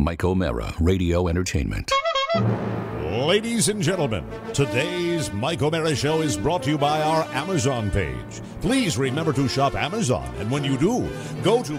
Mike O'Mara, Radio Entertainment. Ladies and gentlemen, today's Mike O'Mara Show is brought to you by our Amazon page. Please remember to shop Amazon, and when you do, go to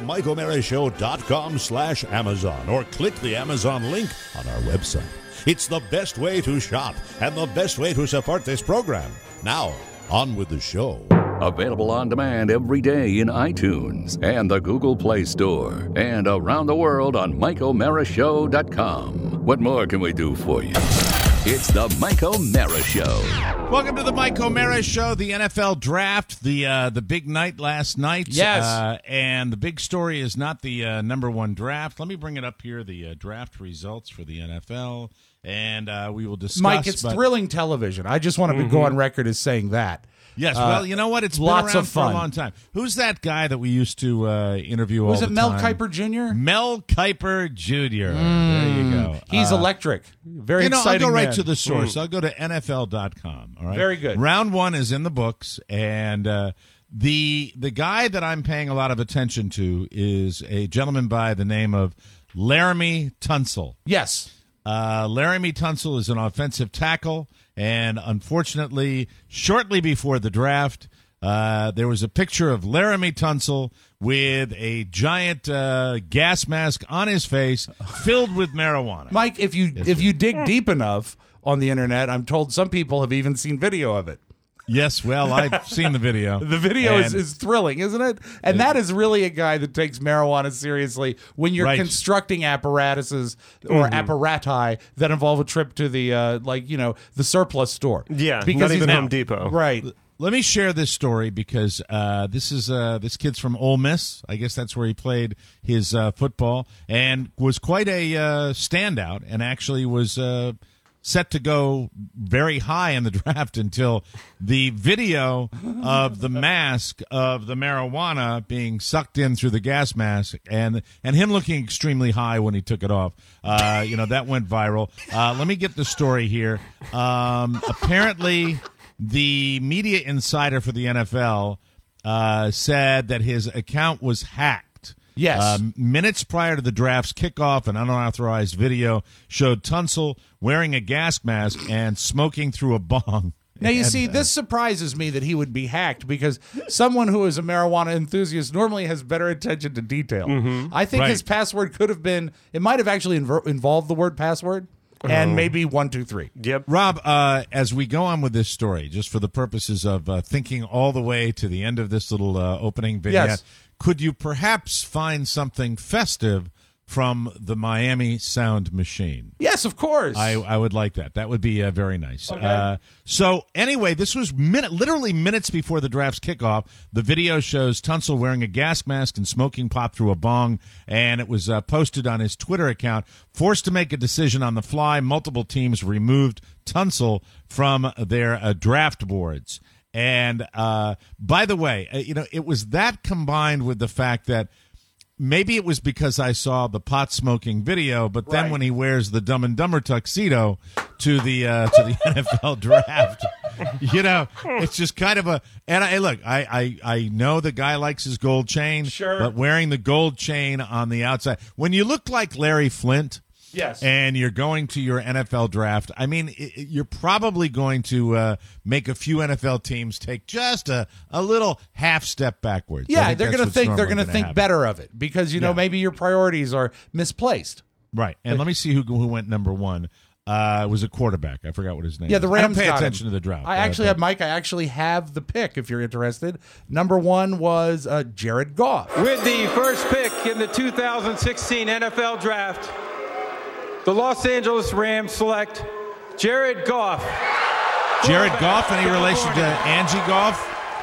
MikeO'MaraShow.com/Amazon or click the Amazon link on our website. It's the best way to shop and the best way to support this program. Now, on with the show. Available on demand every day in iTunes and the Google Play Store and around the world on MikeO'MaraShow.com. What more can we do for you? It's the Mike O'Mara Show. Welcome to the Mike O'Mara Show, the NFL Draft, the big night last night. Yes. And the big story is not the number one draft. Let me bring it up here, the draft results for the NFL, and we will discuss. Mike, it's thrilling television. I just want to go on record as saying that. Yes, well, you know what? It's been lots around of fun for a long time. Who's that guy that we used to interview all the time? Was it Mel Kiper Jr.? Mel Kiper Jr. There you go. He's electric. Very exciting I'll go right man. to the source. I'll go to NFL.com. All right. Very good. Round one is in the books, and the guy that I'm paying a lot of attention to is a gentleman by the name of Laremy Tunsil. Yes. Laremy Tunsil is an offensive tackle, and unfortunately, shortly before the draft, there was a picture of Laremy Tunsil with a giant gas mask on his face filled with marijuana. Mike, if you dig deep enough on the internet, I'm told some people have even seen video of it. Yes, well, I've seen the video. The video is thrilling, isn't it? And that is really a guy that takes marijuana seriously when you're constructing apparatuses or apparati that involve a trip to the the surplus store. Yeah, because not even he's Home Depot. Right. Let me share this story because this kid's from Ole Miss. I guess that's where he played his football and was quite a standout and actually was set to go very high in the draft until the video of the mask of the marijuana being sucked in through the gas mask and him looking extremely high when he took it off. That went viral. Let me get the story here. Apparently, the media insider for the NFL said that his account was hacked. Yes. Minutes prior to the draft's kickoff, an unauthorized video showed Tunsil wearing a gas mask and smoking through a bong. Now, you see, this surprises me that he would be hacked because someone who is a marijuana enthusiast normally has better attention to detail. I think his password could have been, it might have actually involved the word password. And maybe 1, 2, 3. Yep. Rob, as we go on with this story, just for the purposes of thinking all the way to the end of this little opening vignette, could you perhaps find something festive from the Miami Sound Machine? Yes, of course. I would like that. That would be very nice. Okay. So anyway, this was literally minutes before the draft's kickoff. The video shows Tunsil wearing a gas mask and smoking pot through a bong, and it was posted on his Twitter account. Forced to make a decision on the fly, multiple teams removed Tunsil from their draft boards. And by the way, it was that combined with the fact that maybe it was because I saw the pot smoking video, but then when he wears the Dumb and Dumber tuxedo to the NFL draft, it's just kind of a. And I know the guy likes his gold chain, sure, but wearing the gold chain on the outside, when you look like Larry Flint. Yes. And you're going to your NFL draft. I mean, you're probably going to make a few NFL teams take just a little half step backwards. Yeah, they're going to think better of it because maybe your priorities are misplaced. Right. And let me see who went number one. It was a quarterback. I forgot what his name. Yeah, the Rams. I don't pay attention to the draft. I actually have the pick. If you're interested, number one was Jared Goff. With the first pick in the 2016 NFL Draft, the Los Angeles Rams select Jared Goff. Jared Goff, any relation to Angie Goff?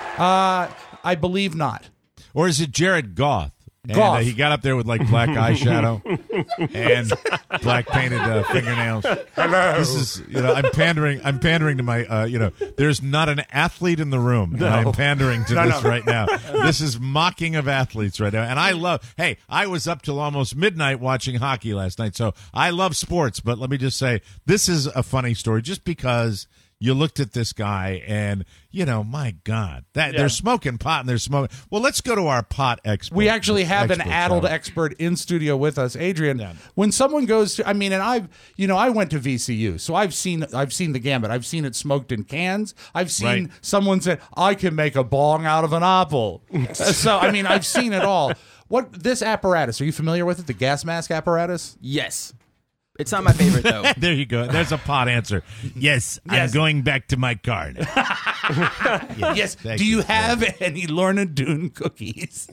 I believe not. Or is it Jared Goff? Goff. And he got up there with like black eyeshadow and black painted fingernails. Hello. This is, I'm pandering to my, there's not an athlete in the room. No. And I'm pandering to this right now. This is mocking of athletes right now. And I was up till almost midnight watching hockey last night. So I love sports, but let me just say, this is a funny story just because you looked at this guy and, my God, they're smoking pot and they're smoking. Well, let's go to our pot expert. We actually have an addled expert in studio with us, Adrian. Yeah. When someone goes to, and I went to VCU, so I've seen the gambit. I've seen it smoked in cans. I've seen someone say, I can make a bong out of an apple. So, I've seen it all. This apparatus, are you familiar with it? The gas mask apparatus? Yes. It's not my favorite, though. There you go. There's a pot answer. Yes, I'm going back to my car now. Yes. Do you have any Lorna Doone cookies?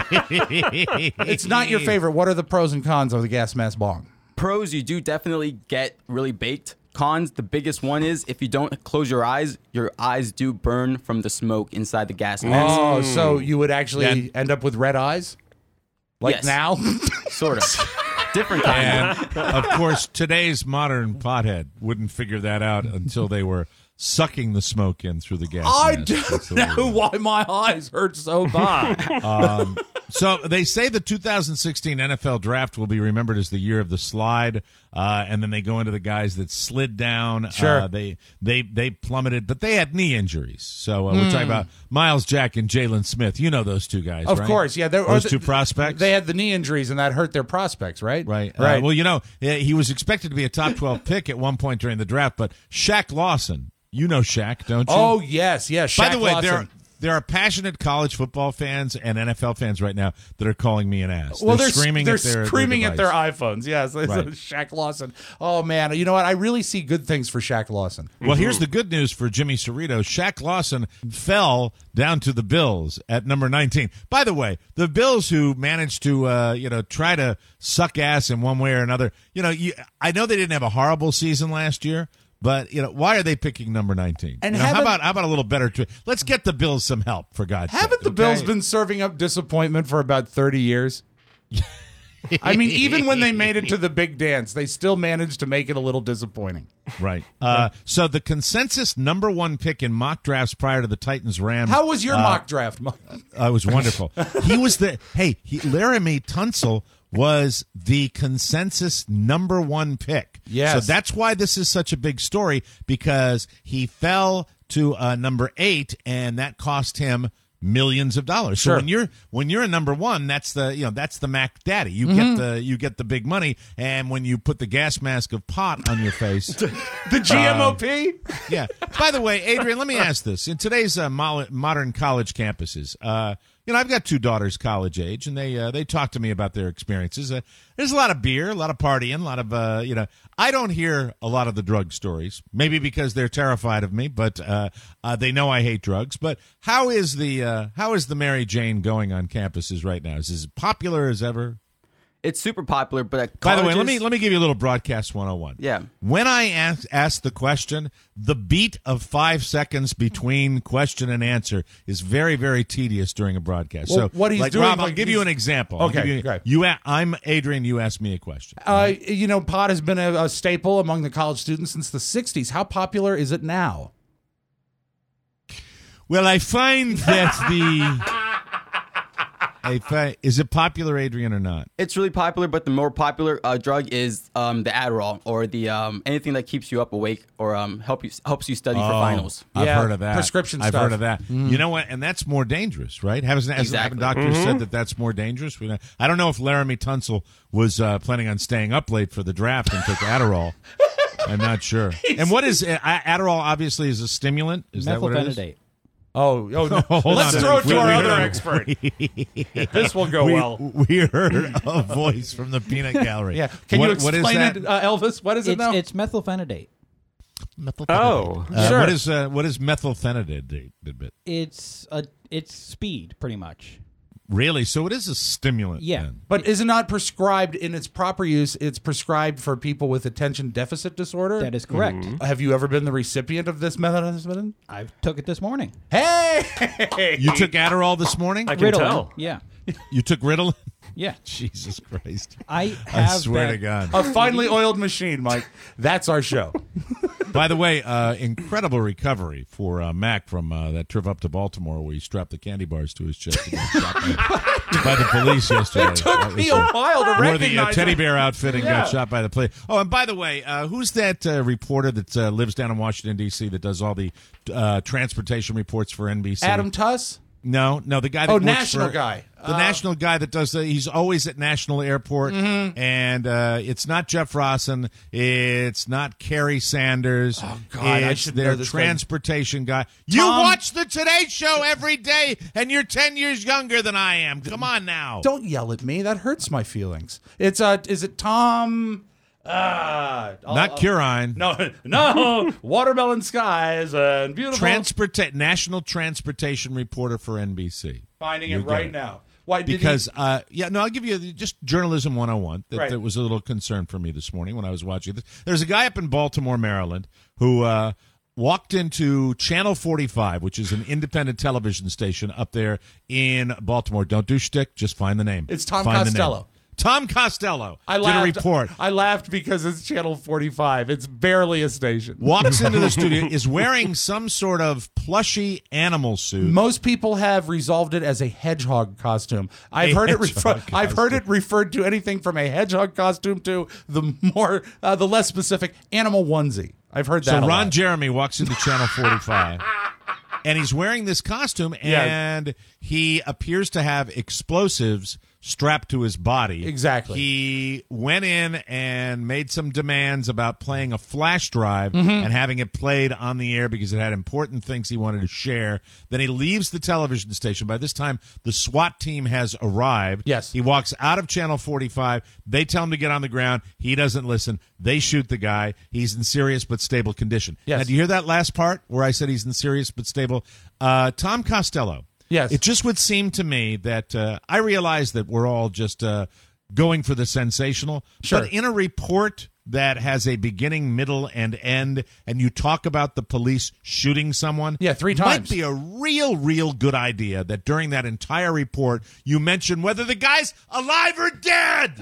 It's not your favorite. What are the pros and cons of the gas mask bong? Pros, you do definitely get really baked. Cons, the biggest one is if you don't close your eyes do burn from the smoke inside the gas mask. Oh, so you would actually end up with red eyes? Like now? Sort of. Different kind. And, of course, today's modern pothead wouldn't figure that out until they were sucking the smoke in through the gas I mask. don't know why my eyes hurt so bad. So they say the 2016 NFL Draft will be remembered as the year of the slide, and then they go into the guys that slid down. Sure. They plummeted, but they had knee injuries. So we're talking about Miles Jack and Jalen Smith. You know those two guys, Of right? course, yeah. Those two prospects? They had the knee injuries, and that hurt their prospects, right? Right. Right. Well, he was expected to be a top 12 pick at one point during the draft, but Shaq Lawson, you know Shaq, don't you? Oh, yes. Shaq By the way, Lawson. there are passionate college football fans and NFL fans right now that are calling me an ass. Well, they're screaming at their iPhones. Yes, Right. Shaq Lawson. Oh man, you know what? I really see good things for Shaq Lawson. Well, here's the good news for Jimmy Cerrito. Shaq Lawson fell down to the Bills at number 19. By the way, the Bills who managed to try to suck ass in one way or another. I know they didn't have a horrible season last year. But, why are they picking number 19? And how about a little better? Let's get the Bills some help, for God's sake. Haven't the Bills been serving up disappointment for about 30 years? Even when they made it to the big dance, they still managed to make it a little disappointing. Right. So the consensus number one pick in mock drafts prior to the Titans-Rams. How was your mock draft? It was wonderful. Laramie Tunsil was the consensus number one pick. Yes. So that's why this is such a big story, because he fell to number 8, and that cost him millions of dollars. Sure. So when you're a number one, that's the Mac Daddy. You get the big money, and when you put the gas mask of pot on your face, the GMOP. Yeah. By the way, Adrian, let me ask this: in today's modern college campuses, I've got 2 daughters college age, and they talk to me about their experiences. There's a lot of beer, a lot of partying, a lot of I don't hear a lot of the drug stories. Maybe because they're terrified of me, but they know I hate drugs. But how is the Mary Jane going on campuses right now? Is it as popular as ever? It's super popular, but at By the way, colleges- let me give you a little broadcast 101. Yeah. When I ask the question, the beat of 5 seconds between question and answer is very, very tedious during a broadcast. Well, so, what he's doing, Rob, I'll like, give you an example. Okay, great. I'm Adrian. You ask me a question. Pot has been a staple among the college students since the 60s. How popular is it now? Well, I find that is it popular, Adrian, or not? It's really popular, but the more popular drug is the Adderall, or the anything that keeps you up awake or helps you study for finals. I've heard of that. Prescription I've stuff. heard of that. You know what? And that's more dangerous, right? Haven't Exactly. doctors said that that's more dangerous? I don't know if Laramie Tunsil was planning on staying up late for the draft and took Adderall. I'm not sure. And what is Adderall? Obviously, is a stimulant. Is that what it is? Methylphenidate. Oh no. Let's on. throw it to our We other heard- expert. This will go well. We heard a voice from the peanut gallery. Yeah. Can you What is explain that? it, Elvis? What is it now? It's methylphenidate. Oh, Sure. What is methylphenidate? It's speed, pretty much. Really? So it is a stimulant. Yeah. then. But is it not prescribed in its proper use? It's prescribed for people with attention deficit disorder? That is correct. Have you ever been the recipient of this medicine? I took it this morning. Hey! You took Adderall this morning? I can Ritalin. tell. Yeah. You took Ritalin? Yeah. Jesus Christ. I I have swear that- to God. A finely oiled machine, Mike. That's our show. By the way, incredible recovery for Mac from that trip up to Baltimore where he strapped the candy bars to his chest and got shot by the police yesterday. It took me a while to wore the recognize teddy it. bear outfit and got shot by the police. Oh, and by the way, who's that reporter that lives down in Washington, D.C. that does all the transportation reports for NBC? Adam Tuss? No, the guy that works national for, guy. The national guy that does he's always at National Airport, and it's not Jeff Rossen, it's not Kerry Sanders. Oh, God, I it's should their know this guy. transportation guy. You watch the Today Show every day, and you're 10 years younger than I am. Come on now. Don't yell at me. That hurts my feelings. It's is it Tom? Not Curine. No, watermelon skies and beautiful. National Transportation Reporter for NBC. Finding You it got right it. now. Why? Because, I'll give you just journalism 101. Right. That was a little concern for me this morning when I was watching this. There's a guy up in Baltimore, Maryland, who walked into Channel 45, which is an independent television station up there in Baltimore. Don't do shtick, just find the name. It's Tom Find the name. Costello. Tom Costello I did laughed, a report. I laughed because it's Channel 45. It's barely a station. Walks into the studio, is wearing some sort of plushy animal suit. Most people have resolved it as a hedgehog costume. I've heard it referred to anything from a hedgehog costume to the less specific animal onesie. I've heard that. So a Ron lot. Jeremy walks into Channel 45. And he's wearing this costume, and he appears to have explosives strapped to his body. Exactly. He went in and made some demands about playing a flash drive and having it played on the air because it had important things he wanted to share. Then he leaves the television station. By this time, the SWAT team has arrived. Yes. He walks out of Channel 45. They tell him to get on the ground. He doesn't listen. They shoot the guy. He's in serious but stable condition. Yes. Now, do you hear that last part where I said he's in serious but stable? Tom Costello. Yes. It just would seem to me that I realize that we're all just going for the sensational. Sure. But in a report that has a beginning, middle, and end, and you talk about the police shooting someone, 3 times. might be a real good idea that during that entire report you mention whether the guy's alive or dead.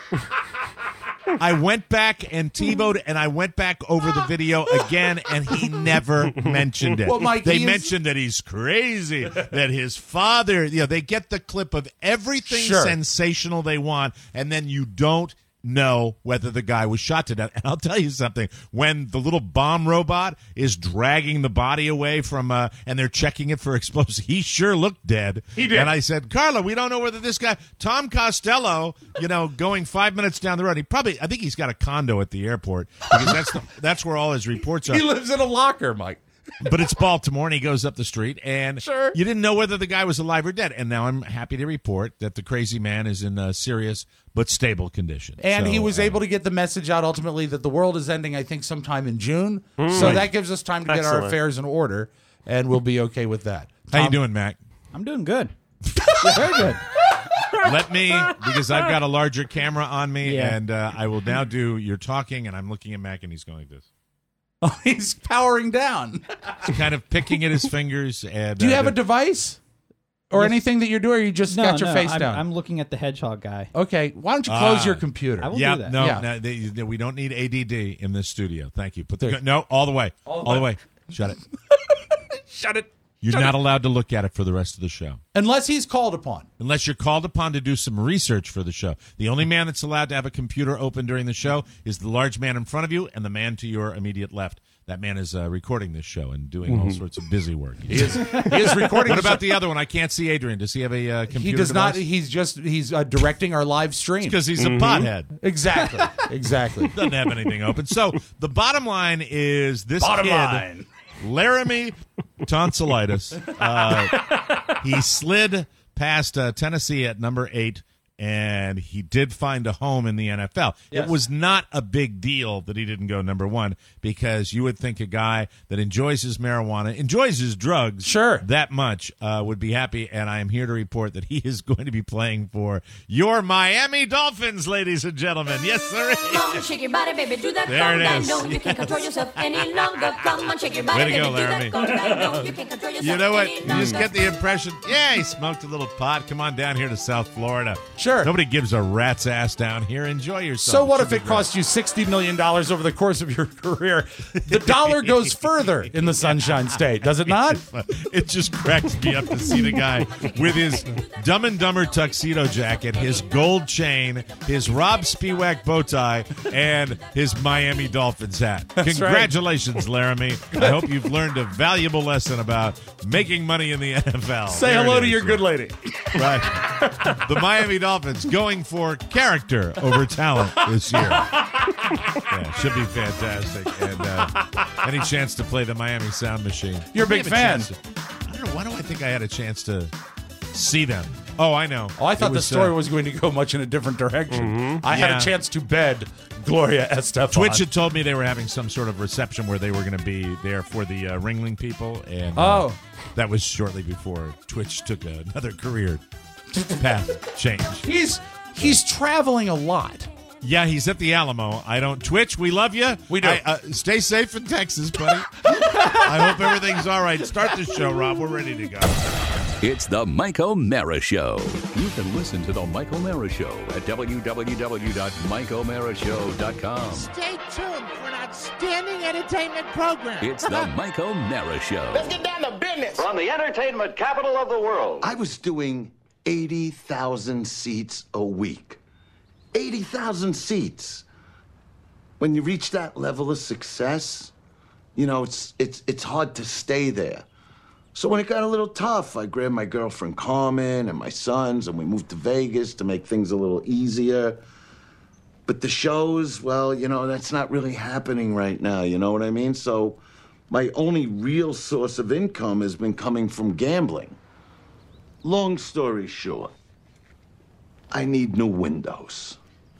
I went back and T-Bowed, and I went back over the video again, and he never mentioned it. Well, Mike, they mentioned that he's crazy, that his father, they get the clip of everything sensational they want, and then you don't know whether the guy was shot to death. And I'll tell you something, when the little bomb robot is dragging the body away from and they're checking it for explosives, he sure looked dead. He did. And I said, Carla, we don't know whether this guy Tom Costello, going 5 minutes down the road, I think he's got a condo at the airport because that's where all his reports are. He lives in a locker, Mike. But it's Baltimore, and he goes up the street, and Sure. you didn't know whether the guy was alive or dead. And now I'm happy to report that the crazy man is in serious but stable condition. And So, he was able to get the message out ultimately that the world is ending, I think, sometime in June. So that gives us time to get our Excellent. affairs in order, and we'll be okay with that. How you Tom- doing, Mac? I'm doing good. Very good. Let me, because I've got a larger camera on me, Yeah. and I will now do your talking, and I'm looking at Mac, and he's going like this. Oh, he's powering down. He's kind of picking at his fingers. And Do you have a device or anything that you're doing, or you just got your face down? I'm looking at the hedgehog guy. Okay, why don't you close your computer? I will Yeah, do that. no, Yeah. we don't need ADD in this studio. Thank you. Put the There. no all the way, all the way. Shut it. Shut it. You're not allowed to look at it for the rest of the show. Unless he's called upon. Unless you're called upon to do some research for the show. The only man that's allowed to have a computer open during the show is the large man in front of you and the man to your immediate left. That man is recording this show and doing all sorts of busy work. He is recording. What about the other one? I can't see Adrian. Does he have a computer He does not. device? He's directing our live stream. Because he's a pothead. Exactly. Exactly. Doesn't have anything open. So the bottom line is this Bottom kid, line. Laramie Tonsillitis, he slid past Tennessee at number 8, and he did find a home in the NFL. Yes. It was not a big deal that he didn't go number 1 because you would think a guy that enjoys his marijuana, enjoys his drugs Sure. that much would be happy, and I am here to report that he is going to be playing for your Miami Dolphins, ladies and gentlemen. Yes, sir. Come on, shake your body, baby, do that There it conga. is. No, you can't control yourself any longer. Come on, shake your body, Way to baby, go, do that Laramie. conga. No, you can't control yourself You know what? any You just longer. get the impression, yeah, he smoked a little pot. Come on down here to South Florida. Sure. Nobody gives a rat's ass down here. Enjoy yourself. So what Should if be it costs you $60 million over the course of your career? The dollar goes further in the Sunshine State, does it not? It just cracks me up to see the guy with his Dumb and Dumber tuxedo jacket, his gold chain, his Rob Spiewak bow tie, and his Miami Dolphins hat. That's Congratulations, Laramie. I hope you've learned a valuable lesson about making money in the NFL. Say There hello it to is. your good lady. Right. The Miami Dolphins going for character over talent this year. Yeah, should be fantastic. And any chance to play the Miami Sound Machine. You're a big fan. I don't know. Why do I think I had a chance to see them? Oh, I know. Oh, I thought It the was, story was going to go much in a different direction. I had Yeah. a chance to bed Gloria Estefan. Twitch had told me they were having some sort of reception where they were going to be there for the Ringling people. And that was shortly before Twitch took another career path change. He's traveling a lot. Yeah, he's at the Alamo. Twitch, we love you. We do. Stay safe in Texas, buddy. I hope everything's all right. Start the show, Rob. We're ready to go. It's the Mike O'Mara Show. You can listen to the Mike O'Mara Show at www.mikeomarashow.com. Stay tuned for an outstanding entertainment program. It's the Mike O'Mara Show. Let's get down to business. From the entertainment capital of the world. I was doing 80,000 seats a week. 80,000 seats. When you reach that level of success, you know, it's hard to stay there. So when it got a little tough, I grabbed my girlfriend Carmen and my sons, and we moved to Vegas to make things a little easier. But the shows, well, you know, that's not really happening right now, you know what I mean? So my only real source of income has been coming from gambling. Long story short, I need new windows.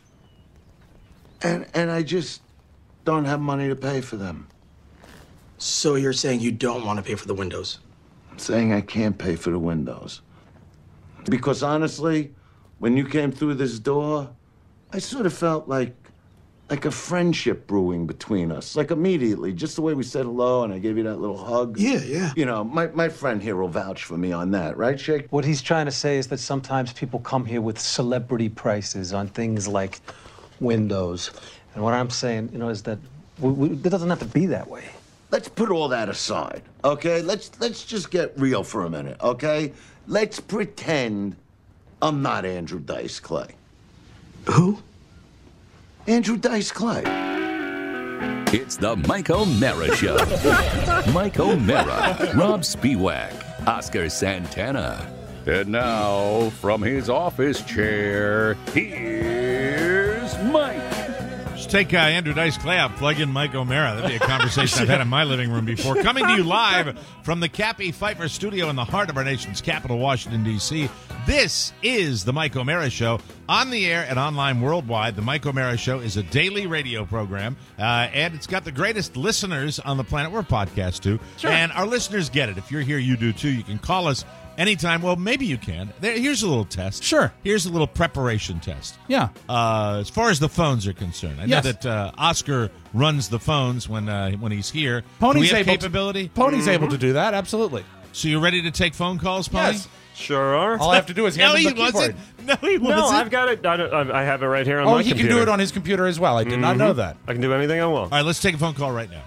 And I just don't have money to pay for them. So you're saying you don't want to pay for the windows? I'm saying I can't pay for the windows. Because honestly, when you came through this door, I sort of felt like a friendship brewing between us. Like immediately, just the way we said hello and I gave you that little hug. Yeah. You know, my friend here will vouch for me on that, right, Shake? What he's trying to say is that sometimes people come here with celebrity prices on things like windows. And what I'm saying, you know, is that it doesn't have to be that way. Let's put all that aside, okay? Let's just get real for a minute, okay? Let's pretend I'm not Andrew Dice Clay. Who? Andrew Dice Clay. It's the Mike O'Mara Show. Mike O'Mara, Rob Spiewak, Oscar Santana. And now, from his office chair, here's Mike. Just take Andrew Dice Clay out, plug in Mike O'Mara. That'd be a conversation I've had in my living room before. Coming to you live from the Cappy Pfeiffer studio in the heart of our nation's capital, Washington, D.C. This is the Mike O'Mara Show. On the air and online worldwide, the Mike O'Mara Show is a daily radio program, and it's got the greatest listeners on the planet. We're a podcast, too. Sure. And our listeners get it. If you're here, you do, too. You can call us anytime. Well, maybe you can. Here's a little test. Sure. Here's a little preparation test. Yeah. As far as the phones are concerned, I know that Oscar runs the phones when he's here. Pony's do we have able capability? Pony's able to do that, absolutely. So you're ready to take phone calls, Pony? Yes. Sure are. All I have to do is hand No, him he the keyboard. wasn't. No, he wasn't. No, I've got it. I have it right here on my he computer. can do it on his computer as well. I did not know that. I can do anything I want. All right, let's take a phone call right now.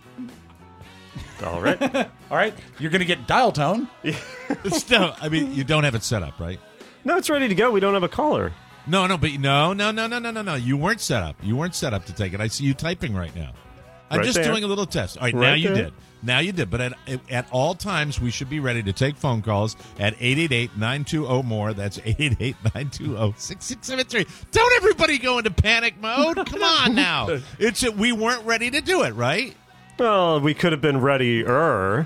All right. All right. You're going to get dial tone. No, I mean, you don't have it set up, right? No, it's ready to go. We don't have a caller. No. You weren't set up. You weren't set up to take it. I see you typing right now. I'm Right just there. doing a little test. All right, Right now you there. did. Now you did. But at all times, we should be ready to take phone calls at 888-920-MORE. That's 888-920-6673. Don't everybody go into panic mode. Come on now. We weren't ready to do it, right? Well, we could have been ready-er.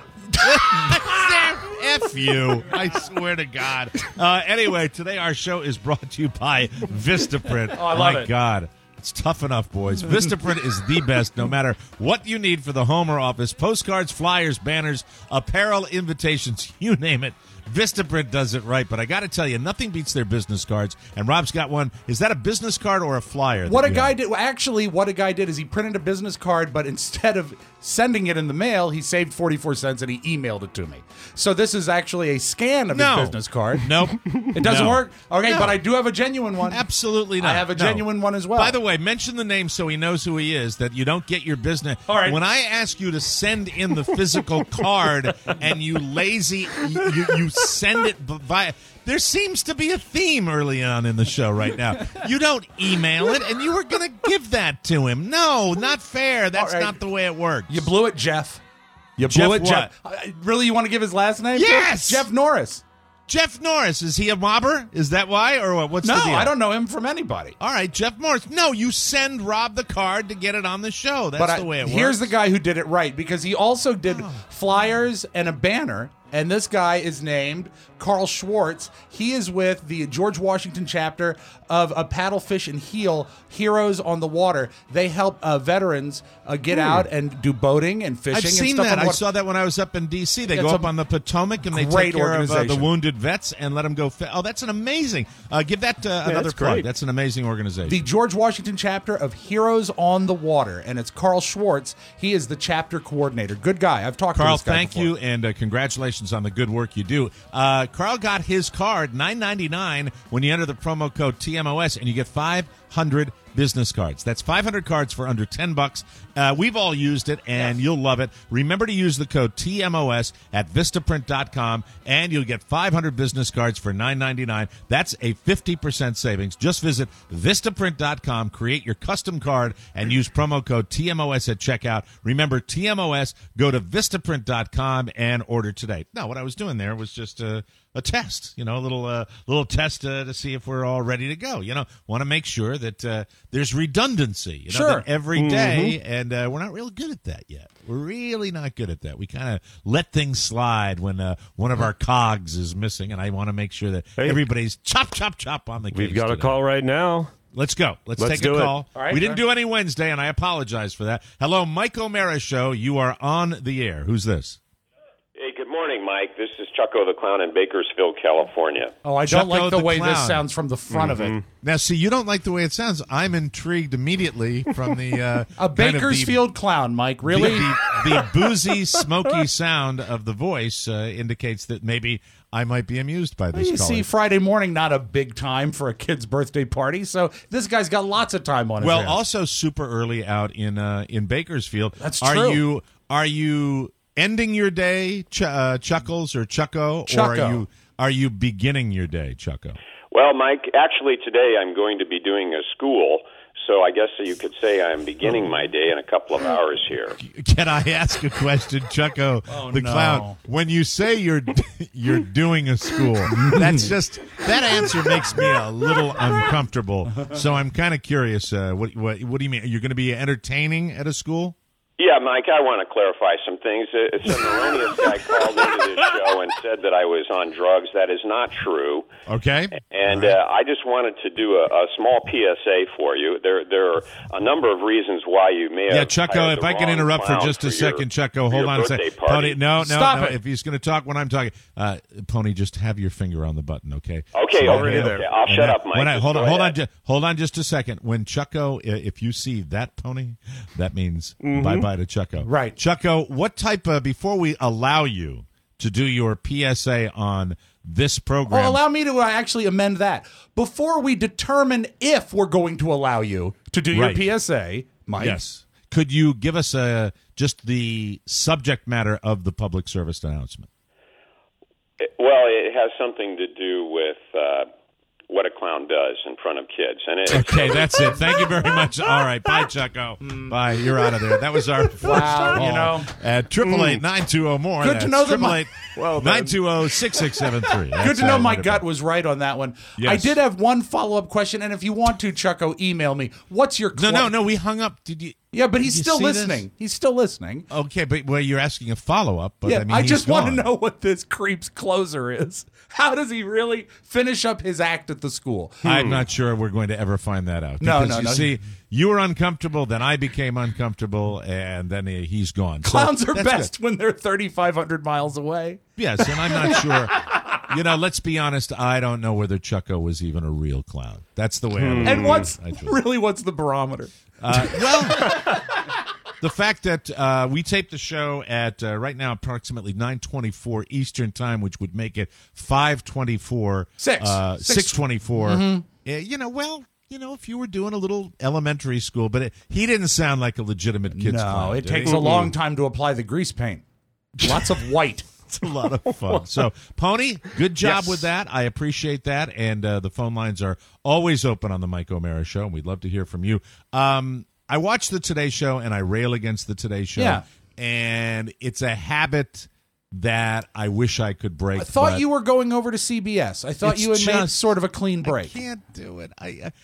F you. I swear to God. Anyway, today our show is brought to you by Vistaprint. Oh, I love My it. God. It's tough enough, boys. Vistaprint is the best no matter what you need for the home or office. Postcards, flyers, banners, apparel, invitations, you name it. Vistaprint does it right, but I got to tell you, nothing beats their business cards. And Rob's got one. Is that a business card or a flyer? What a guy did. Actually, what a guy did is he printed a business card, but instead of sending it in the mail, he saved 44 cents and he emailed it to me. So this is actually a scan of his business card. Nope. It doesn't work? Okay, but I do have a genuine one. Absolutely not. I have a genuine one as well. By the way, mention the name so he knows who he is, that you don't get your business. All right. When I ask you to send in the physical card and you you send it via... There seems to be a theme early on in the show right now. You don't email it, and you were going to give that to him. No, not fair. That's not the way it works. You blew it, Jeff. You Jeff blew it, what? Jeff. Really, you want to give his last name? Yes! Jeff Norris. Jeff Norris. Is he a mobber? Is that why? Or what? What's the deal? No, I don't know him from anybody. All right, Jeff Norris. No, you send Rob the card to get it on the show. That's the way it works. Here's the guy who did it right, because he also did flyers and a banner. And this guy is named Carl Schwartz. He is with the George Washington chapter of a Paddlefish and Heel, Heroes on the Water. They help veterans get out and do boating and fishing. I've seen and stuff that. on I saw that when I was up in D.C. They It's go a up on the Potomac and they great take care of the organization. wounded vets and let them go. That's an amazing. Give that another that's plug. great. That's an amazing organization. The George Washington chapter of Heroes on the Water, and it's Carl Schwartz. He is the chapter coordinator. Good guy. I've talked Carl, to this guy thank before. you, and congratulations on the good work you do. Carl got his card $9.99 when you enter the promo code TMOS, and you get 500 business cards. That's 500 cards for under $10. We've all used it, and you'll love it. Remember to use the code TMOS at Vistaprint.com, and you'll get 500 business cards for $9.99. That's a 50% savings. Just visit Vistaprint.com, create your custom card, and use promo code TMOS at checkout. Remember, TMOS, go to Vistaprint.com and order today. No, what I was doing there was just a test, a little test to see if we're all ready to go. Want to make sure that there's redundancy, that every day, and we're not real good at that yet. We're really not good at that. We kind of let things slide when one of our cogs is missing, and I want to make sure that everybody's chop on the case. We've got today. a call right now. Let's go. Let's take a call. We didn't do any Wednesday, and I apologize for that. Hello, Mike O'Mara Show. You are on the air. Who's this? Hey, good morning, Mike. This is Chucko the Clown in Bakersfield, California. Oh, I don't Chucko like the way Clown. this sounds from the front of it. Now, see, you don't like the way it sounds. I'm intrigued immediately from the A Bakersfield clown, Mike. Really? The boozy, smoky sound of the voice indicates that maybe I might be amused by this. You see, Friday morning, not a big time for a kid's birthday party, so this guy's got lots of time on his hands. Also super early out in Bakersfield. That's true. Are you ending your day, Chuckles or Chucko, or are you beginning your day, Chucko? Well, Mike, actually today I'm going to be doing a school, so I guess you could say I'm beginning my day in a couple of hours here. Can I ask a question, Chucko the Clown? When you say you're doing a school, that answer makes me a little uncomfortable. So I'm kind of curious. What do you mean? You're going to be entertaining at a school? Yeah, Mike, I want to clarify some things. Some erroneous guy called into this show and said that I was on drugs. That is not true. Okay. And I just wanted to do a small PSA for you. There are a number of reasons why you may have... Yeah, Chucko, if I can interrupt for just a second, Chucko, hold on a second. Pony, no, if he's going to talk when I'm talking. Pony, just have your finger on the button, okay? Okay, okay. I'll shut up, Mike. Hold on just a second. When Chucko, if you see that, Pony, that means bye-bye to Chucko. Right. Chucko, what type of, before we allow you to do your PSA on this program. Oh, allow me to actually amend that. Before we determine if we're going to allow you to do your PSA, Mike. Yes. Could you give us just the subject matter of the public service announcement? Well, it has something to do with what a clown does in front of kids. And okay, that's it. Thank you very much. All right. Bye, Chucko. Bye. You're out of there. That was our first call. At 888-920-MORE. Good to know that 920-6673. Good to know my gut was right on that one. Yes. I did have one follow-up question, and if you want to, Chucko, email me. What's your... No, we hung up. Did you... Yeah, but he's still listening. He's still listening. Okay, but you're asking a follow-up. But yeah, I just want to know what this creep's closer is. How does he really finish up his act at the school? I'm not sure we're going to ever find that out. No. See, you were uncomfortable, then I became uncomfortable, and then he's gone. Clowns are best when they're 3,500 miles away. Yes, and I'm not sure. let's be honest. I don't know whether Chucko was even a real clown. That's the way I look And at it. what's the barometer? The fact that we taped the show at right now approximately 9:24 Eastern time, which would make it 5:24, 6:24. If you were doing a little elementary school, but he didn't sound like a legitimate kid's clown. No, it did takes he? a long time to apply the grease paint. Lots of white. It's a lot of fun. So, Pony, good job with that. I appreciate that. And the phone lines are always open on the Mike O'Mara Show, and we'd love to hear from you. I watch the Today Show, and I rail against the Today Show. Yeah. And it's a habit that I wish I could break. I thought you were going over to CBS. I thought you had made sort of a clean break. I can't do it.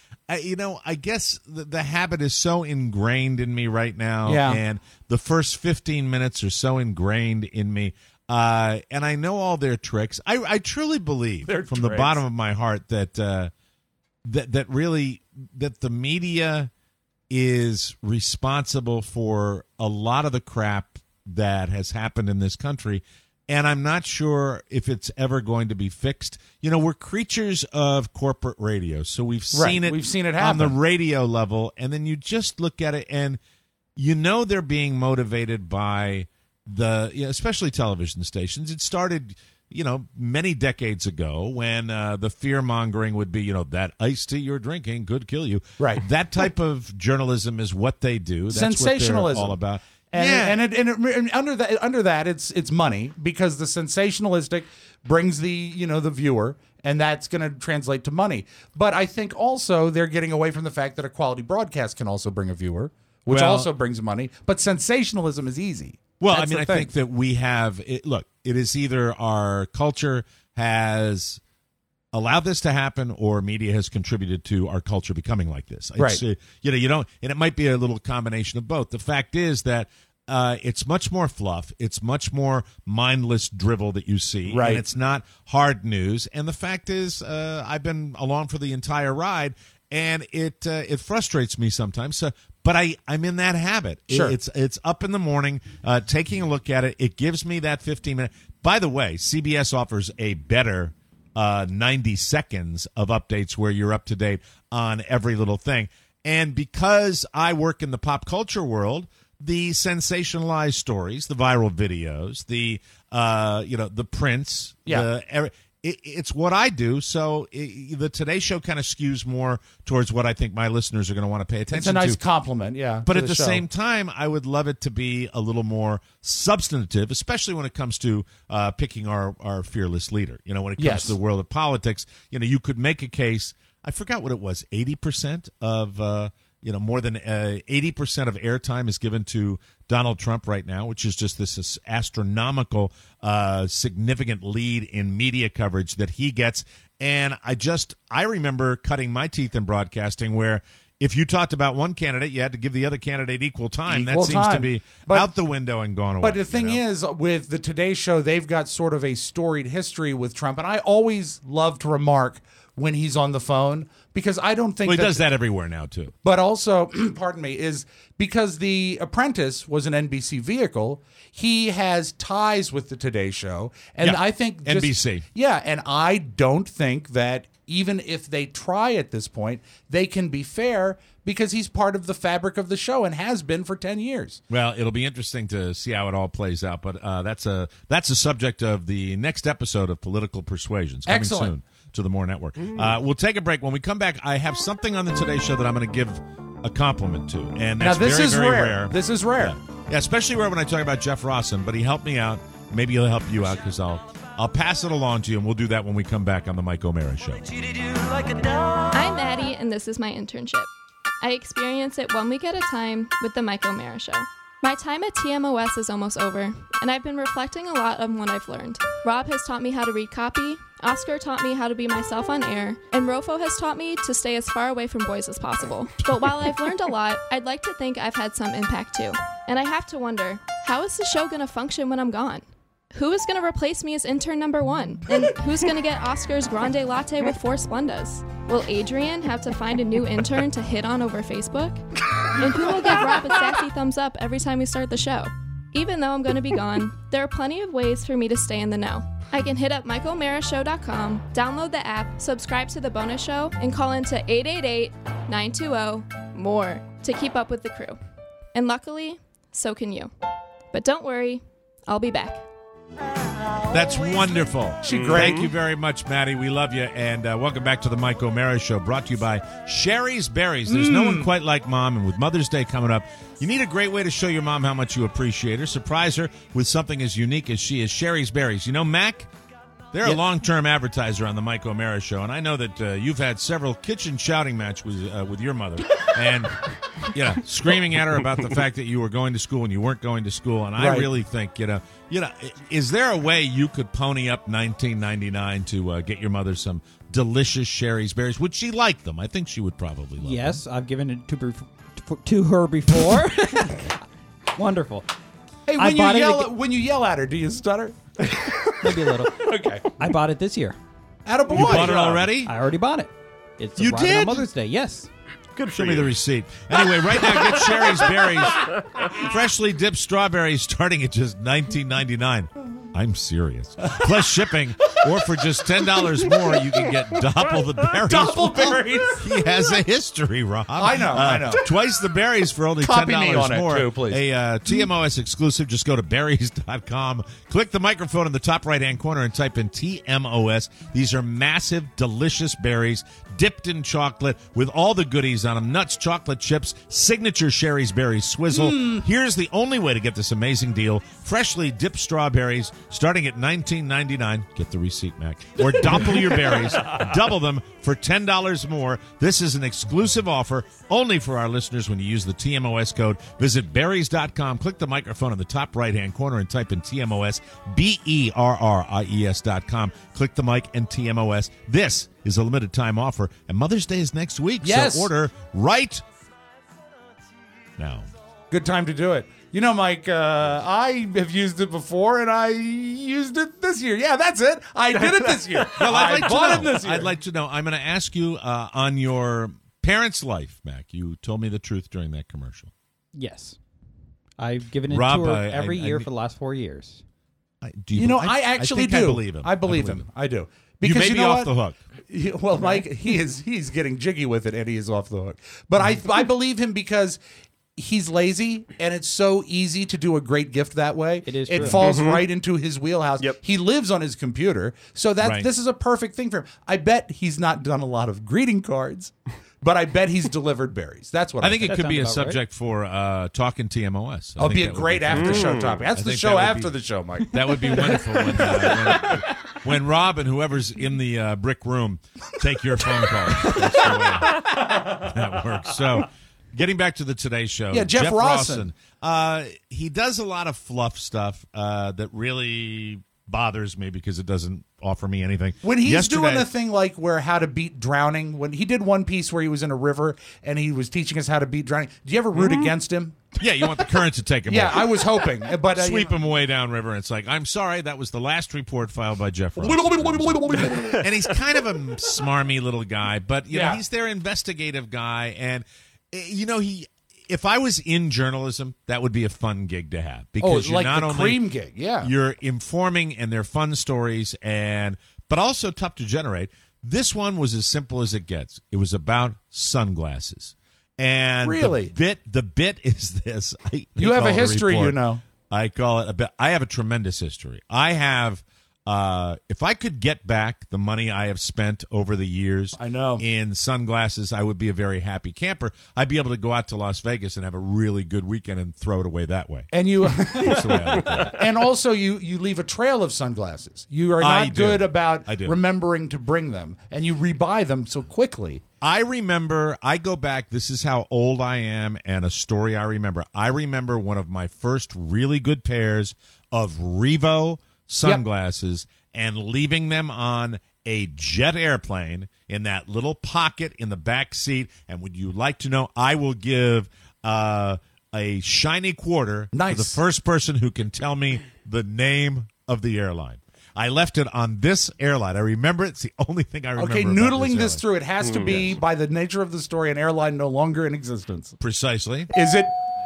I guess the habit is so ingrained in me right now. Yeah. And the first 15 minutes are so ingrained in me. And I know all their tricks. I truly believe from the bottom of my heart that that the media is responsible for a lot of the crap that has happened in this country. And I'm not sure if it's ever going to be fixed. We're creatures of corporate radio, so we've seen it. We've seen it on happen the radio level, and then you just look at it, and they're being motivated by especially television stations. It started, many decades ago when the fear mongering would be, that iced tea you're drinking could kill you. Right. That type of journalism is what they do. That's Sensationalism. what they're all about. And under that, it's money, because the sensationalistic brings the viewer, and that's going to translate to money. But I think also they're getting away from the fact that a quality broadcast can also bring a viewer, which also brings money. But sensationalism is easy. Well, That's I think that we have it. Look, it is either our culture has allowed this to happen, or media has contributed to our culture becoming like this. Right. You don't, and it might be a little combination of both. The fact is that it's much more fluff. It's much more mindless drivel that you see. Right. And it's not hard news. And the fact is, I've been along for the entire ride, and it frustrates me sometimes. But I'm in that habit. Sure. It's up in the morning, taking a look at it. It gives me that 15 minutes. By the way, CBS offers a better 90 seconds of updates where you're up to date on every little thing. And because I work in the pop culture world, the sensationalized stories, the viral videos, the prints, it's what I do. So the Today Show kind of skews more towards what I think my listeners are going to want to pay attention to. It's a nice compliment, yeah. But at the same time, I would love it to be a little more substantive, especially when it comes to picking our fearless leader. When it comes to the world of politics, you could make a case. I forgot what it was. 80% of more than 80% of airtime is given to Donald Trump right now, which is just this astronomical, significant lead in media coverage that he gets. And I remember cutting my teeth in broadcasting where if you talked about one candidate, you had to give the other candidate equal time. That seems to be out the window and gone away. But the thing is, with the Today Show, they've got sort of a storied history with Trump. And I always love to remark when he's on the phone, because I don't think he does that everywhere now too. But also, pardon me, is because The Apprentice was an NBC vehicle, he has ties with the Today Show, and I think NBC. Yeah, and I don't think that even if they try at this point, they can be fair, because he's part of the fabric of the show and has been for 10 years. Well, it'll be interesting to see how it all plays out, but that's a subject of the next episode of Political Persuasions coming soon to the More Network. We'll take a break. When we come back, I have something on the Today Show that I'm going to give a compliment to, and that's this is very rare. This is rare. Yeah, especially rare when I talk about Jeff Rossen, but he helped me out. Maybe he'll help you out, because I'll pass it along to you, and we'll do that when we come back on the Mike O'Mara Show. I'm Maddie, and this is my internship. I experience it 1 week at a time with the Mike O'Mara Show. My time at TMOS is almost over, and I've been reflecting a lot on what I've learned. Rob has taught me how to read copy, Oscar taught me how to be myself on air, and Rofo has taught me to stay as far away from boys as possible. But while I've learned a lot, I'd like to think I've had some impact too. And I have to wonder, how is the show going to function when I'm gone? Who is going to replace me as intern number 1? And who's going to get Oscar's Grande Latte with 4 Splendas? Will Adrian have to find a new intern to hit on over Facebook? And who will give Rob a sassy thumbs up every time we start the show? Even though I'm going to be gone, there are plenty of ways for me to stay in the know. I can hit up MichaelMaraShow.com, download the app, subscribe to the bonus show, and call into 888-920-MORE to keep up with the crew. And luckily, so can you. But don't worry, I'll be back. That's wonderful. She great. Thank you very much, Maddie. We love you. And welcome back to the Mike O'Mara Show, brought to you by Sherry's Berries. There's no one quite like Mom, and with Mother's Day coming up, you need a great way to show your mom how much you appreciate her. Surprise her with something as unique as she is. Sherry's Berries. You know, Mac, they're a long-term advertiser on the Mike O'Mara Show, and I know that you've had several kitchen shouting matches with your mother, and screaming at her about the fact that you were going to school and you weren't going to school. And I really think, is there a way you could pony up $19.99 to get your mother some delicious Sherry's Berries? Would she like them? I think she would probably love them. Yes, I've given it to her before. Wonderful. Hey, when you yell at her, do you stutter? Maybe a little. Okay. I bought it this year. Attaboy. You bought it already? I already bought it. It's You arriving did? on Mother's Day. Yes. Good. Show me the receipt. Anyway, right now, get Sherry's Berries, freshly dipped strawberries, starting at just $19.99. I'm serious. Plus shipping, or for just $10 more, you can get double the berries. Double berries. He has a history, Rob. I know. Twice the berries for only Copy $10 me on more. it too, please. A TMOS exclusive. Just go to berries.com. Click the microphone in the top right-hand corner and type in TMOS. These are massive, delicious berries dipped in chocolate with all the goodies on them. Nuts, chocolate chips, signature Sherry's Berries Swizzle. Here's the only way to get this amazing deal. Freshly dipped strawberries starting at $19.99. Get the receipt, Mac. Or double your berries. Double them for $10 more. This is an exclusive offer only for our listeners when you use the TMOS code. Visit berries.com. Click the microphone in the top right-hand corner and type in TMOS, BERRIES.com. Click the mic and TMOS. This is a limited time offer, and Mother's Day is next week. Yes. So order right now. Good time to do it. You know, Mike, I have used it before, and I used it this year. Yeah, that's it. I did it this year. Well, I bought it this year. I'd like to know. I'm going to ask you on your parents' life, Mac. You told me the truth during that commercial. Yes. I've given it Rob, to her every year for the last 4 years. I actually think do. I believe him. I believe him. I do. Because you may be off what? the hook. Well, Mike, he's getting jiggy with it, and he is off the hook. But I believe him because he's lazy, and it's so easy to do a great gift that way. It is It true. falls right into his wheelhouse. Yep. He lives on his computer, so this is a perfect thing for him. I bet he's not done a lot of greeting cards, but I bet he's delivered berries. That's what I think it That could be a sounds about subject for Talking TMOS. It'll be a great after-show topic. That's I the think show that would after be- the show, Mike. That would be wonderful when Rob and whoever's in the brick room take your phone call. That's the way that works. So, getting back to the Today Show. Yeah, Jeff Rawson. He does a lot of fluff stuff that really bothers me because it doesn't offer me anything. When he's doing Yesterday- the thing like where how to beat drowning, when he did one piece where he was in a river and he was teaching us how to beat drowning. Do you ever root against him? Yeah, you want the current to take him Yeah, over. I was hoping, but Sweep him away downriver, and it's like, I'm sorry, that was the last report filed by Jeff Ross. And he's kind of a smarmy little guy, but you know, he's their investigative guy, and you know, if I was in journalism, that would be a fun gig to have because you're like not the only cream gig, yeah. you're informing and they're fun stories, but also tough to generate. This one was as simple as it gets. It was about sunglasses. And really, the bit is this. You have a history, you know. I call it a bit. I have a tremendous history. I have. If I could get back the money I have spent over the years, I know, in sunglasses, I would be a very happy camper. I'd be able to go out to Las Vegas and have a really good weekend and throw it away that way. And you, That's the way I look at it. and also you leave a trail of sunglasses. You are not good about remembering to bring them, and you rebuy them so quickly. I remember, I go back, this is how old I am and a story I remember. I remember one of my first really good pairs of Revo sunglasses and leaving them on a jet airplane in that little pocket in the back seat. And would you like to know, I will give a shiny quarter to the first person who can tell me the name of the airline. I left it on this airline. I remember it. It's the only thing I remember. Okay, about noodling this through, it has to be, by the nature of the story, an airline no longer in existence. Precisely. Is it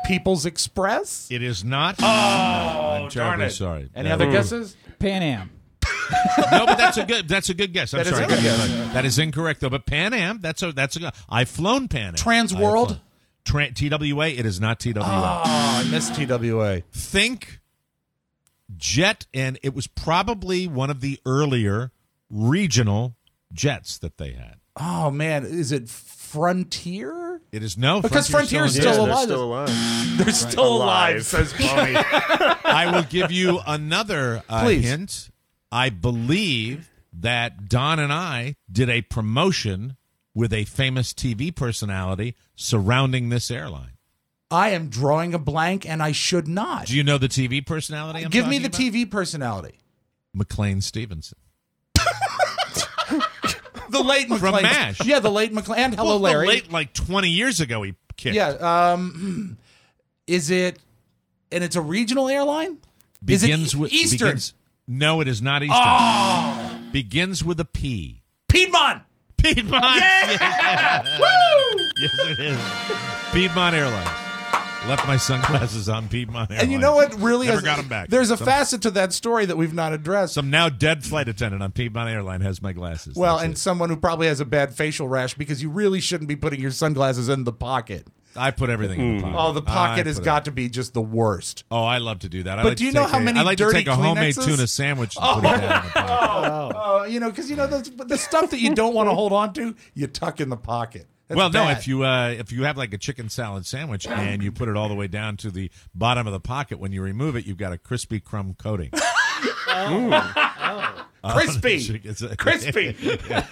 People's Express? It is not. Oh, I'm darn terribly it. sorry. Any other guesses? Pan Am. No, but that's a good guess. I'm That is sorry. a good guess. That is incorrect though. But Pan Am, that's a good. I've flown Pan Am. Transworld? TWA. It is not TWA. Oh, I missed TWA. Think jet, and it was probably one of the earlier regional jets that they had. Oh man, is it Frontier? It is no, because Frontier's still alive. They're still alive. They're still alive, says Bonnie. I will give you another hint. I believe that Don and I did a promotion with a famous TV personality surrounding this airline. I am drawing a blank, and I should not. Do you know the TV personality I'm Give me talking the about? TV personality. McLean Stevenson. The late McLean. From MASH. Yeah, the late McLean. And Hello, Larry. The late, like 20 years ago he kicked. Yeah. Is it, and it's a regional airline? Begins with Eastern? No, it is not Eastern. Oh! Begins with a P. Piedmont! Piedmont! Yeah! Woo! Yes, it is. Piedmont Airlines. Left my sunglasses on Piedmont Airlines. And you know what really Never got them back. There's a facet to that story that we've not addressed. Some now dead flight attendant on Piedmont Airline has my glasses. Well, That's and it. someone who probably has a bad facial rash because you really shouldn't be putting your sunglasses in the pocket. I put everything in the pocket. Oh, the pocket has got to be just the worst. Oh, I love to do that. But do you know how many I like to dirty take a homemade Kleenexes? tuna sandwich and put it down in the pocket. You know, because you know the stuff that you don't want to hold on to, you tuck in the pocket. That's Well, no, bad. if you have like a chicken salad sandwich and you put it all the way down to the bottom of the pocket, when you remove it, you've got a crispy crumb coating. Crispy. Crispy. Yeah.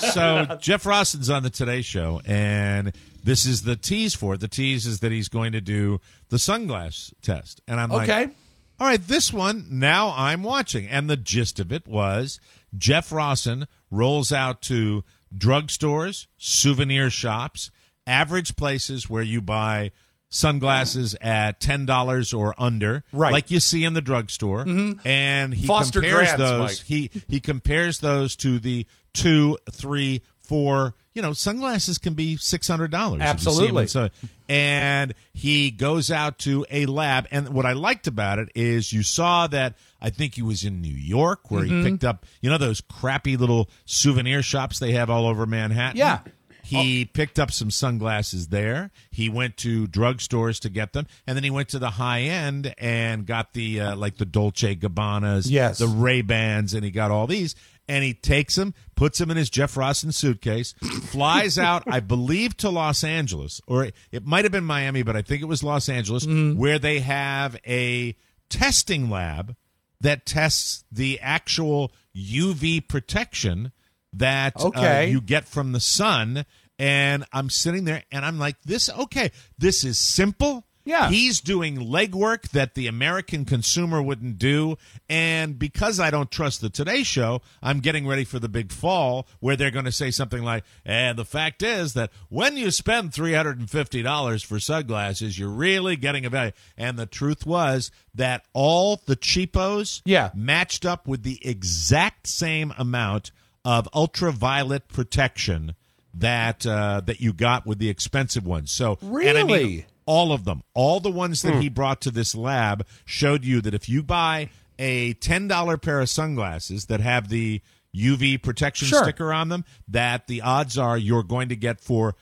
So Jeff Rosson's on the Today Show, and this is the tease for it. The tease is that he's going to do the sunglass test. And I'm Okay. like, all right, this one, now I'm watching. And the gist of it was Jeff Rosson rolls out to drugstores, souvenir shops, average places where you buy sunglasses at $10 or under, Right. like you see in the drugstore, and he Foster compares grants, those. Mike. He compares those to the 2, 3, 4. You know, sunglasses can be $600. if you see them. Absolutely. So, and he goes out to a lab, and what I liked about it is you saw that I think he was in New York where he picked up, you know, those crappy little souvenir shops they have all over Manhattan. Yeah. He picked up some sunglasses there. He went to drugstores to get them, and then he went to the high end and got the like the Dolce Gabbanas, Yes. the Ray-Bans, and he got all these. And he takes them, puts them in his Jeff Rosson suitcase, flies out, I believe, to Los Angeles, or it might have been Miami, but I think it was Los Angeles, where they have a testing lab that tests the actual UV protection that you get from the sun. And I'm sitting there, and I'm like, this is simple. Yeah. He's doing legwork that the American consumer wouldn't do. And because I don't trust the Today Show, I'm getting ready for the big fall where they're going to say something like, and the fact is that when you spend $350 for sunglasses, you're really getting a value. And the truth was that all the cheapos matched up with the exact same amount of ultraviolet protection that you got with the expensive ones. So, and I mean, Really? all of them, all the ones that he brought to this lab showed you that if you buy a $10 pair of sunglasses that have the UV protection sticker on them, that the odds are you're going to get for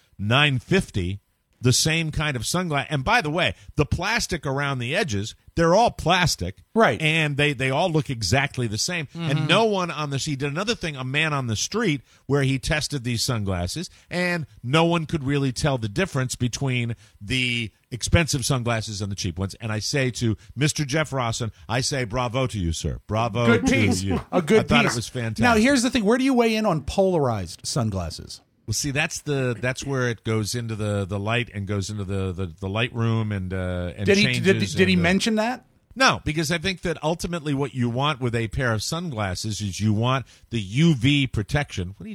$950 the same kind of sunglass. And by the way, the plastic around the edges, they're all plastic. Right. And they all look exactly the same. And no one on he did another thing, a man on the street, where he tested these sunglasses, and no one could really tell the difference between the expensive sunglasses and the cheap ones. And I say to Mr. Jeff Rosson, I say bravo to you, sir. Bravo Good to piece. you. A good I thought piece. it was fantastic. Now, here's the thing. Where do you weigh in on polarized sunglasses? Well, see, that's where it goes into the light and goes into the light room and changes. Did he mention that? No, because I think that ultimately what you want with a pair of sunglasses is you want the UV protection. What are you doing?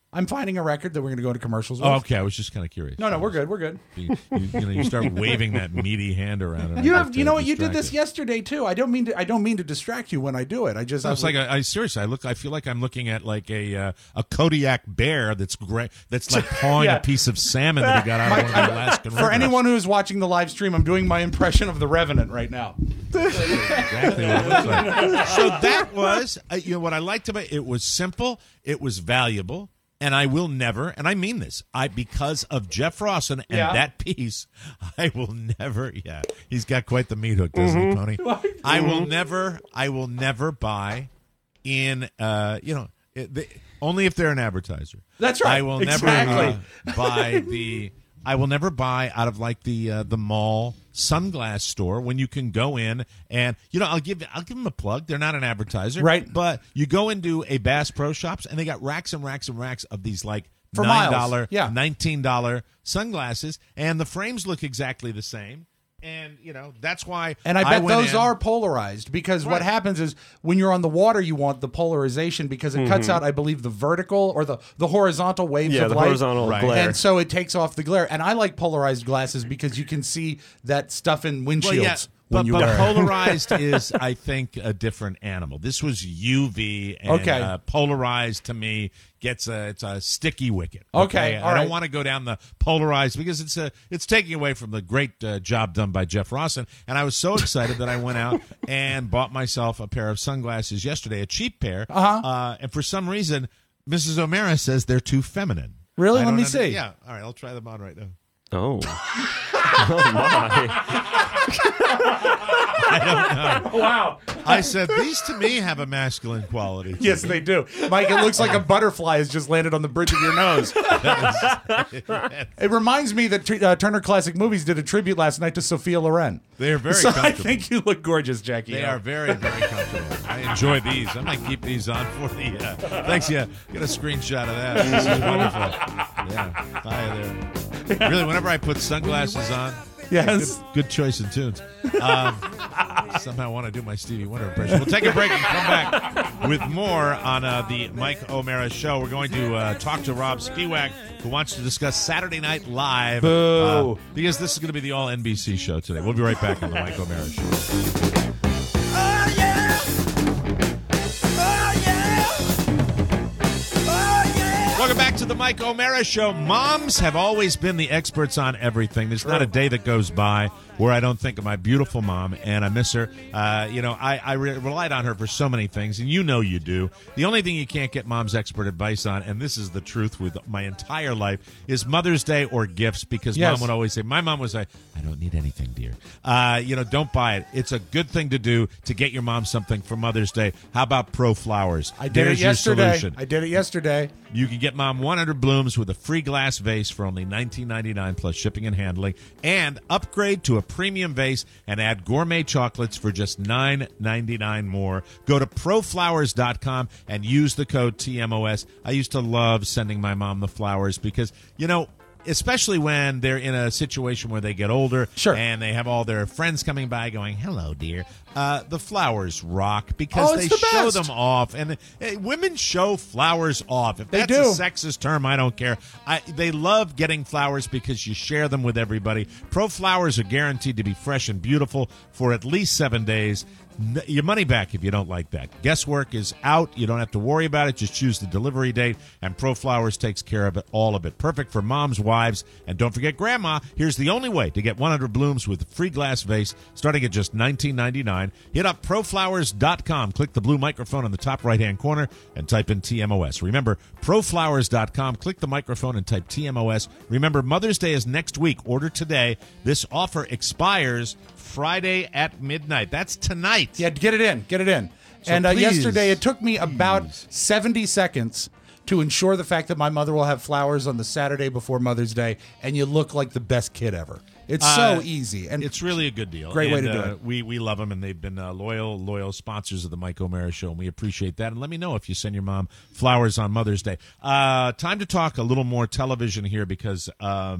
I'm finding a record that we're going to go to commercials with. Oh, okay. I was just kind of curious. No, we're good. We're good. You start waving that meaty hand around. And You know what? You did this yesterday too. I don't mean to distract you when I do it. I seriously. I feel like I'm looking at like a Kodiak bear that's great. That's like pawing a piece of salmon that he got out of one of the Alaskan rivers. For anyone who's watching the live stream, I'm doing my impression of the Revenant right now. Exactly what it looks like. So that was what I liked about it. It was simple. It was valuable. And I will never, and I mean this, because of Jeff Rawson and that piece, I will never, he's got quite the meat hook, doesn't he, Pony? I will never buy in, only if they're an advertiser. That's right. I will never I will never buy out of like the mall sunglass store when you can go in and I'll give them a plug. They're not an advertiser, right? But you go into a Bass Pro Shops and they got racks and racks and racks of these like for $9, $19 sunglasses, and the frames look exactly the same. And that's why. And I bet those are polarized because what happens is when you're on the water, you want the polarization because it cuts out, I believe, the vertical or the horizontal waves of light. Horizontal glare. And so it takes off the glare. And I like polarized glasses because you can see that stuff in windshields. But polarized is, I think, a different animal. This was UV, and polarized to me it's a sticky wicket. Okay, I don't want to go down the polarized because it's taking away from the great job done by Jeff Rawson. And I was so excited that I went out and bought myself a pair of sunglasses yesterday, a cheap pair. And for some reason, Mrs. O'Mara says they're too feminine. Really? Let me see. Yeah. All right, I'll try them on right now. Oh. Oh, my. I don't know. Wow. I said, these to me have a masculine quality. Yes, they do. Mike, it looks like a butterfly has just landed on the bridge of your nose. It reminds me that Turner Classic Movies did a tribute last night to Sophia Loren. They're very comfortable. I think you look gorgeous, Jackie. They are very, very comfortable. I enjoy these. I might keep these on for the... thanks, get a screenshot of that. This is wonderful. Yeah. Hi there. Really, whenever I put sunglasses on... Yes. Good choice in tunes. Somehow I want to do my Stevie Wonder impression. We'll take a break and come back with more on the Mike O'Mara Show. We're going to talk to Rob Spiewak, who wants to discuss Saturday Night Live. Because this is going to be the all-NBC show today. We'll be right back on the Mike O'Mara Show. Welcome back to the Mike O'Mara Show. Moms have always been the experts on everything. There's not a day that goes by where I don't think of my beautiful mom, and I miss her. I relied on her for so many things, and you do. The only thing you can't get mom's expert advice on, and this is the truth with my entire life, is Mother's Day or gifts, because mom would always say, my mom was like, I don't need anything, dear. Don't buy it. It's a good thing to do to get your mom something for Mother's Day. How about Pro Flowers? I did it yesterday. You can get mom 100 blooms with a free glass vase for only $19.99 plus shipping and handling, and upgrade to a premium vase and add gourmet chocolates for just $9.99 more. Go to proflowers.com and use the code TMOS. I used to love sending my mom the flowers because, especially when they're in a situation where they get older and they have all their friends coming by going, hello, dear. The flowers rock because they show them off. And women show flowers off. If that's a sexist term, I don't care. They love getting flowers because you share them with everybody. Pro Flowers are guaranteed to be fresh and beautiful for at least 7 days. Your money back if you don't like that. Guesswork is out. You don't have to worry about it. Just choose the delivery date, and Pro Flowers takes care of it, all of it. Perfect for moms, wives, and don't forget grandma. Here's the only way to get 100 blooms with a free glass vase starting at just $19.99. Hit up proflowers.com. Click the blue microphone in the top right-hand corner and type in TMOS. Remember, proflowers.com. Click the microphone and type TMOS. Remember, Mother's Day is next week. Order today. This offer expires Friday at midnight. That's tonight. Yeah, get it in. So and yesterday it took me about 70 seconds to ensure the fact that my mother will have flowers on the Saturday before Mother's Day, and you look like the best kid ever. It's so easy. And it's really a good deal. Great way to do it. We love them, and they've been loyal sponsors of the Mike O'Mara Show, and we appreciate that. And let me know if you send your mom flowers on Mother's Day. Time to talk a little more television here because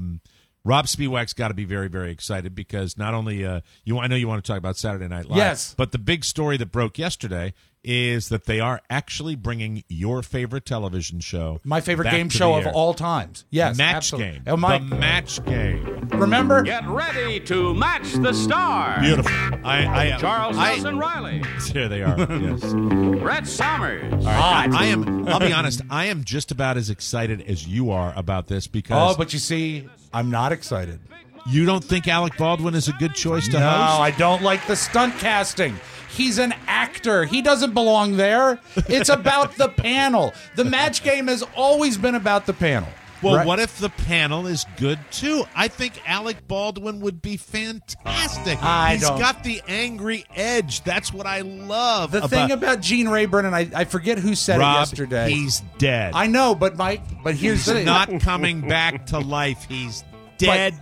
Rob Spiewak's got to be very, very excited because not only I know you want to talk about Saturday Night Live, yes, but the big story that broke yesterday is that they are actually bringing your favorite television show, my favorite back game to show the of air. all times. Yes, Match absolutely. Game. Oh, Mike, the Match Game. remember? Get ready to match the star. Beautiful. Charles Nelson Riley. Here they are. Yes. Brett Somers. All right. I'll be honest. I am just about as excited as you are about this because. Oh, but you see, I'm not excited. You don't think Alec Baldwin is a good choice to No, host? I don't like the stunt casting. He's an actor. He doesn't belong there. It's about the panel. The Match Game has always been about the panel. Well, right? what if the panel is good too? I think Alec Baldwin would be fantastic. He's got the angry edge. That's what I love. The thing about Gene Rayburn, and I forget who said Rob, it yesterday. He's dead. I know, but Mike, here's the He's not coming back to life. He's dead,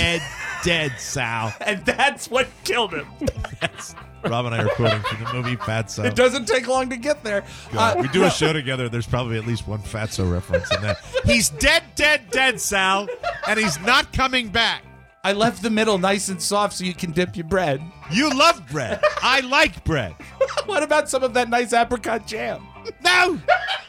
dead, Sal. And that's what killed him. Rob and I are quoting from the movie Fatso. It doesn't take long to get there. We do a show together. There's probably at least one Fatso reference in that. He's dead, Sal, and he's not coming back. I left the middle nice and soft so you can dip your bread. You love bread. I like bread. What about some of that nice apricot jam? No.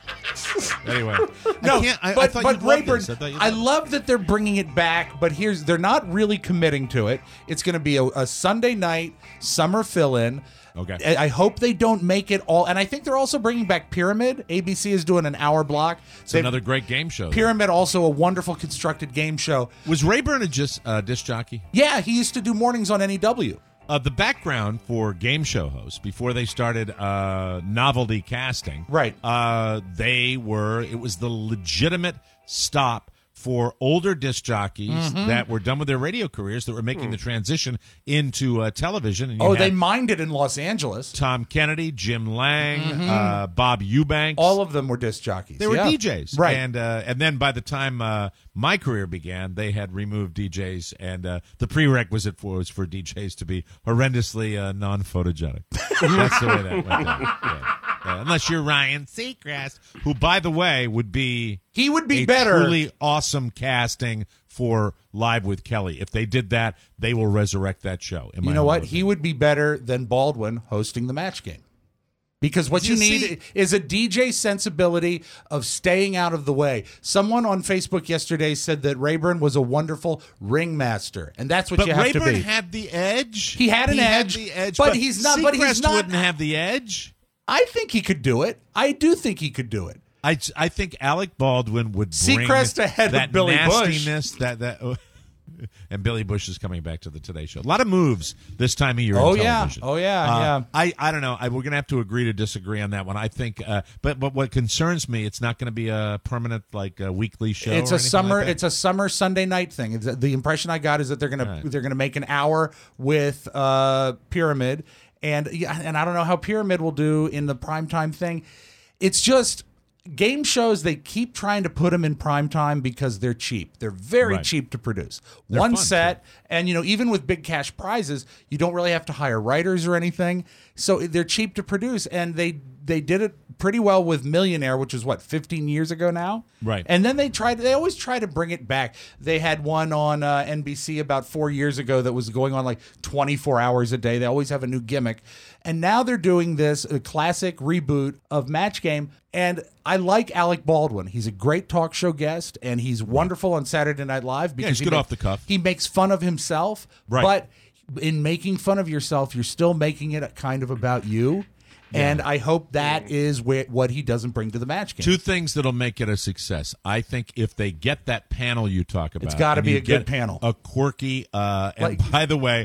Anyway, no, I thought but you Rayburn, loved this. I love that they're bringing it back, but they're not really committing to it. It's going to be a Sunday night summer fill-in. Okay. I hope they don't make it all, and I think they're also bringing back Pyramid. ABC is doing an hour block. It's another great game show. Pyramid, also a wonderful constructed game show. Was Rayburn a disc jockey? Yeah, he used to do mornings on NEW. The background for game show hosts before they started novelty casting, right? It was the legitimate stop for older disc jockeys that were done with their radio careers that were making the transition into television. And they mined it in Los Angeles. Tom Kennedy, Jim Lang, Bob Eubanks. All of them were disc jockeys. They were DJs. Right. And then by the time my career began, they had removed DJs, and the prerequisite was for DJs to be horrendously non-photogenic. That's the way that went down. Yeah. Unless you're Ryan Seacrest, who, by the way, would be better. Truly awesome casting for Live with Kelly. If they did that, they will resurrect that show. You know what? He would be better than Baldwin hosting the Match Game. Because what you need is a DJ sensibility of staying out of the way. Someone on Facebook yesterday said that Rayburn was a wonderful ringmaster, and that's what you have to be. But Rayburn had the edge. He had an edge, but he's not. But he's not. Wouldn't have the edge. I think he could do it. I do think he could do it. I think Alec Baldwin would bring Seacrest ahead that of Billy nastiness, Bush. And Billy Bush is coming back to the Today Show. A lot of moves this time of year in television. Yeah. I don't know. We're going to have to agree to disagree on that one. I think, but what concerns me, it's not going to be a permanent weekly show. It's a summer. It's a summer Sunday night thing. The impression I got is that they're gonna make an hour with Pyramid, and I don't know how Pyramid will do in the primetime thing. It's just game shows, they keep trying to put them in primetime because they're cheap. They're very cheap to produce. They're One fun, set, and even with big cash prizes, you don't really have to hire writers or anything. So they're cheap to produce, and they did it pretty well with Millionaire, which is 15 years ago now. Right. And then they always try to bring it back. They had one on NBC about 4 years ago that was going on 24 hours a day. They always have a new gimmick. And now they're doing this classic reboot of Match Game. And I like Alec Baldwin. He's a great talk show guest, and he's wonderful on Saturday Night Live because he's good off the cuff. He makes fun of himself, but in making fun of yourself, you're still making it kind of about you. And I hope that is what he doesn't bring to the Match Game. Two things that'll make it a success. I think if they get that panel you talk about, it's got to be a good panel, a quirky. And by the way,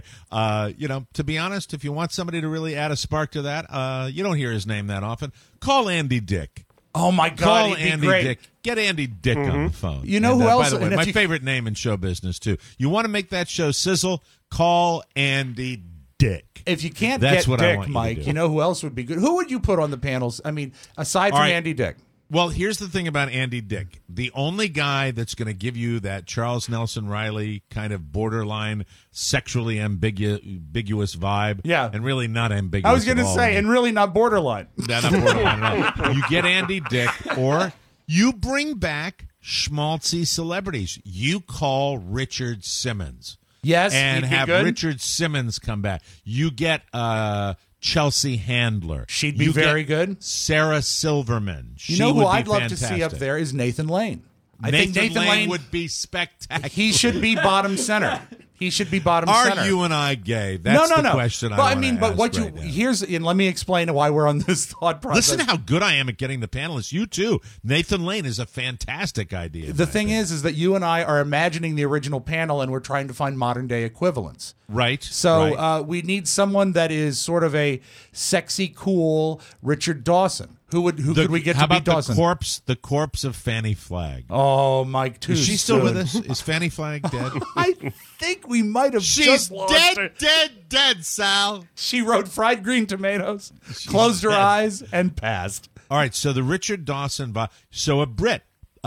to be honest, if you want somebody to really add a spark to that, you don't hear his name that often. Call Andy Dick. Oh my God! Call Andy Dick. Get Andy Dick on the phone. You know who else? By the way, my favorite name in show business too. You want to make that show sizzle? Call Andy Dick. If you can't That's get what I Dick, want Mike, you know who else would be good? Who would you put on the panels? I mean, aside from Andy Dick. Well, here's the thing about Andy Dick. The only guy that's going to give you that Charles Nelson Riley kind of borderline sexually ambiguous vibe. Yeah. And really not ambiguous. I was going to say, and really not borderline. Not borderline at all. You get Andy Dick, or you bring back schmaltzy celebrities. You call Richard Simmons. Yes, and he'd be have good. Richard Simmons come back. You get Chelsea Handler. She'd be You very get good. Sarah Silverman. You know She who would be I'd love to fantastic. see up there is Nathan Lane. I think Nathan Nathan Lane would be spectacular. He should be bottom center. He should be bottom Are center. you and I gay? That's no. the question But I I mean, wanna but ask what you right now. here's and let me explain why we're on this thought process. Listen how good I am at getting the panelists. You too. Nathan Lane is a fantastic idea. The thing is that you and I are imagining the original panel, and we're trying to find modern day equivalents. Right. So we need someone that is sort of a sexy, cool Richard Dawson. Who could we get how to be about Dawson? the corpse of Fanny Flagg? Oh, Mike, too Is she still soon. with us? Is Fanny Flagg dead? I think we might have She's just lost her. dead, Sal. She wrote fried green tomatoes, closed her dead. eyes, and passed. All right, so the Richard Dawson, so a Brit,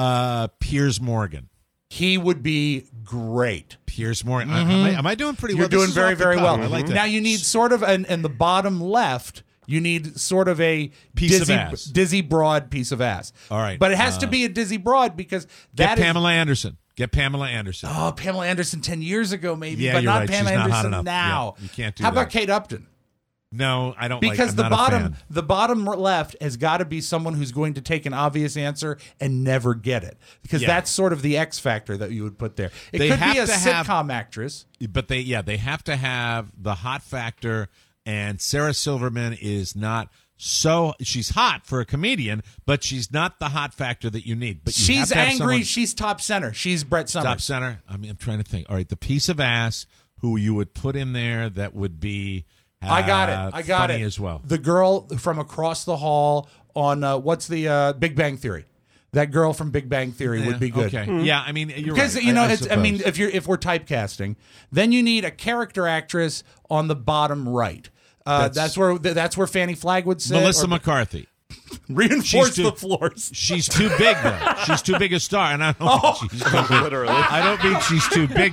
Piers Morgan. He would be great. Piers Morgan. Mhm. Am I doing pretty You're well? This doing is very, off the very cuff. well. I like that. Now you need sort of in the bottom left. You need sort of a Piece of ass. dizzy broad piece of ass. All right, but it has to be a dizzy broad because Get that is. Pamela Anderson. Get Pamela Anderson. Oh, Pamela Anderson 10 years ago, maybe, Yeah, but you're not right. Pamela She's not hot Anderson enough. now. Yeah, you can't do How that. about Kate Upton? No, I don't Because like. I'm not a fan. the bottom left has got to be someone who's going to take an obvious answer and never get it, because Yeah. that's sort of the X factor that you would put there. It They could have be a to have- sitcom actress. But they have to have the hot factor, and Sarah Silverman is not. So she's hot for a comedian, but she's not the hot factor that you need. But you have She's to have angry. someone- She's top center. She's Brett Summers. top center. I mean, I'm trying to think. All right, the piece of ass who you would put in there that would be. I got it. I got funny it as well. The girl from across the hall on what's the Big Bang Theory? That girl from Big Bang Theory would be good. Okay. Yeah, I mean, you're because right. you know, I I mean, suppose. if we're typecasting, then you need a character actress on the bottom right. That's where Fanny Flagg would sit. Melissa or- McCarthy. Reinforce She's the floors. She's too big, though. She's too big a star, and I don't mean she's too big. Literally. I don't mean she's too big.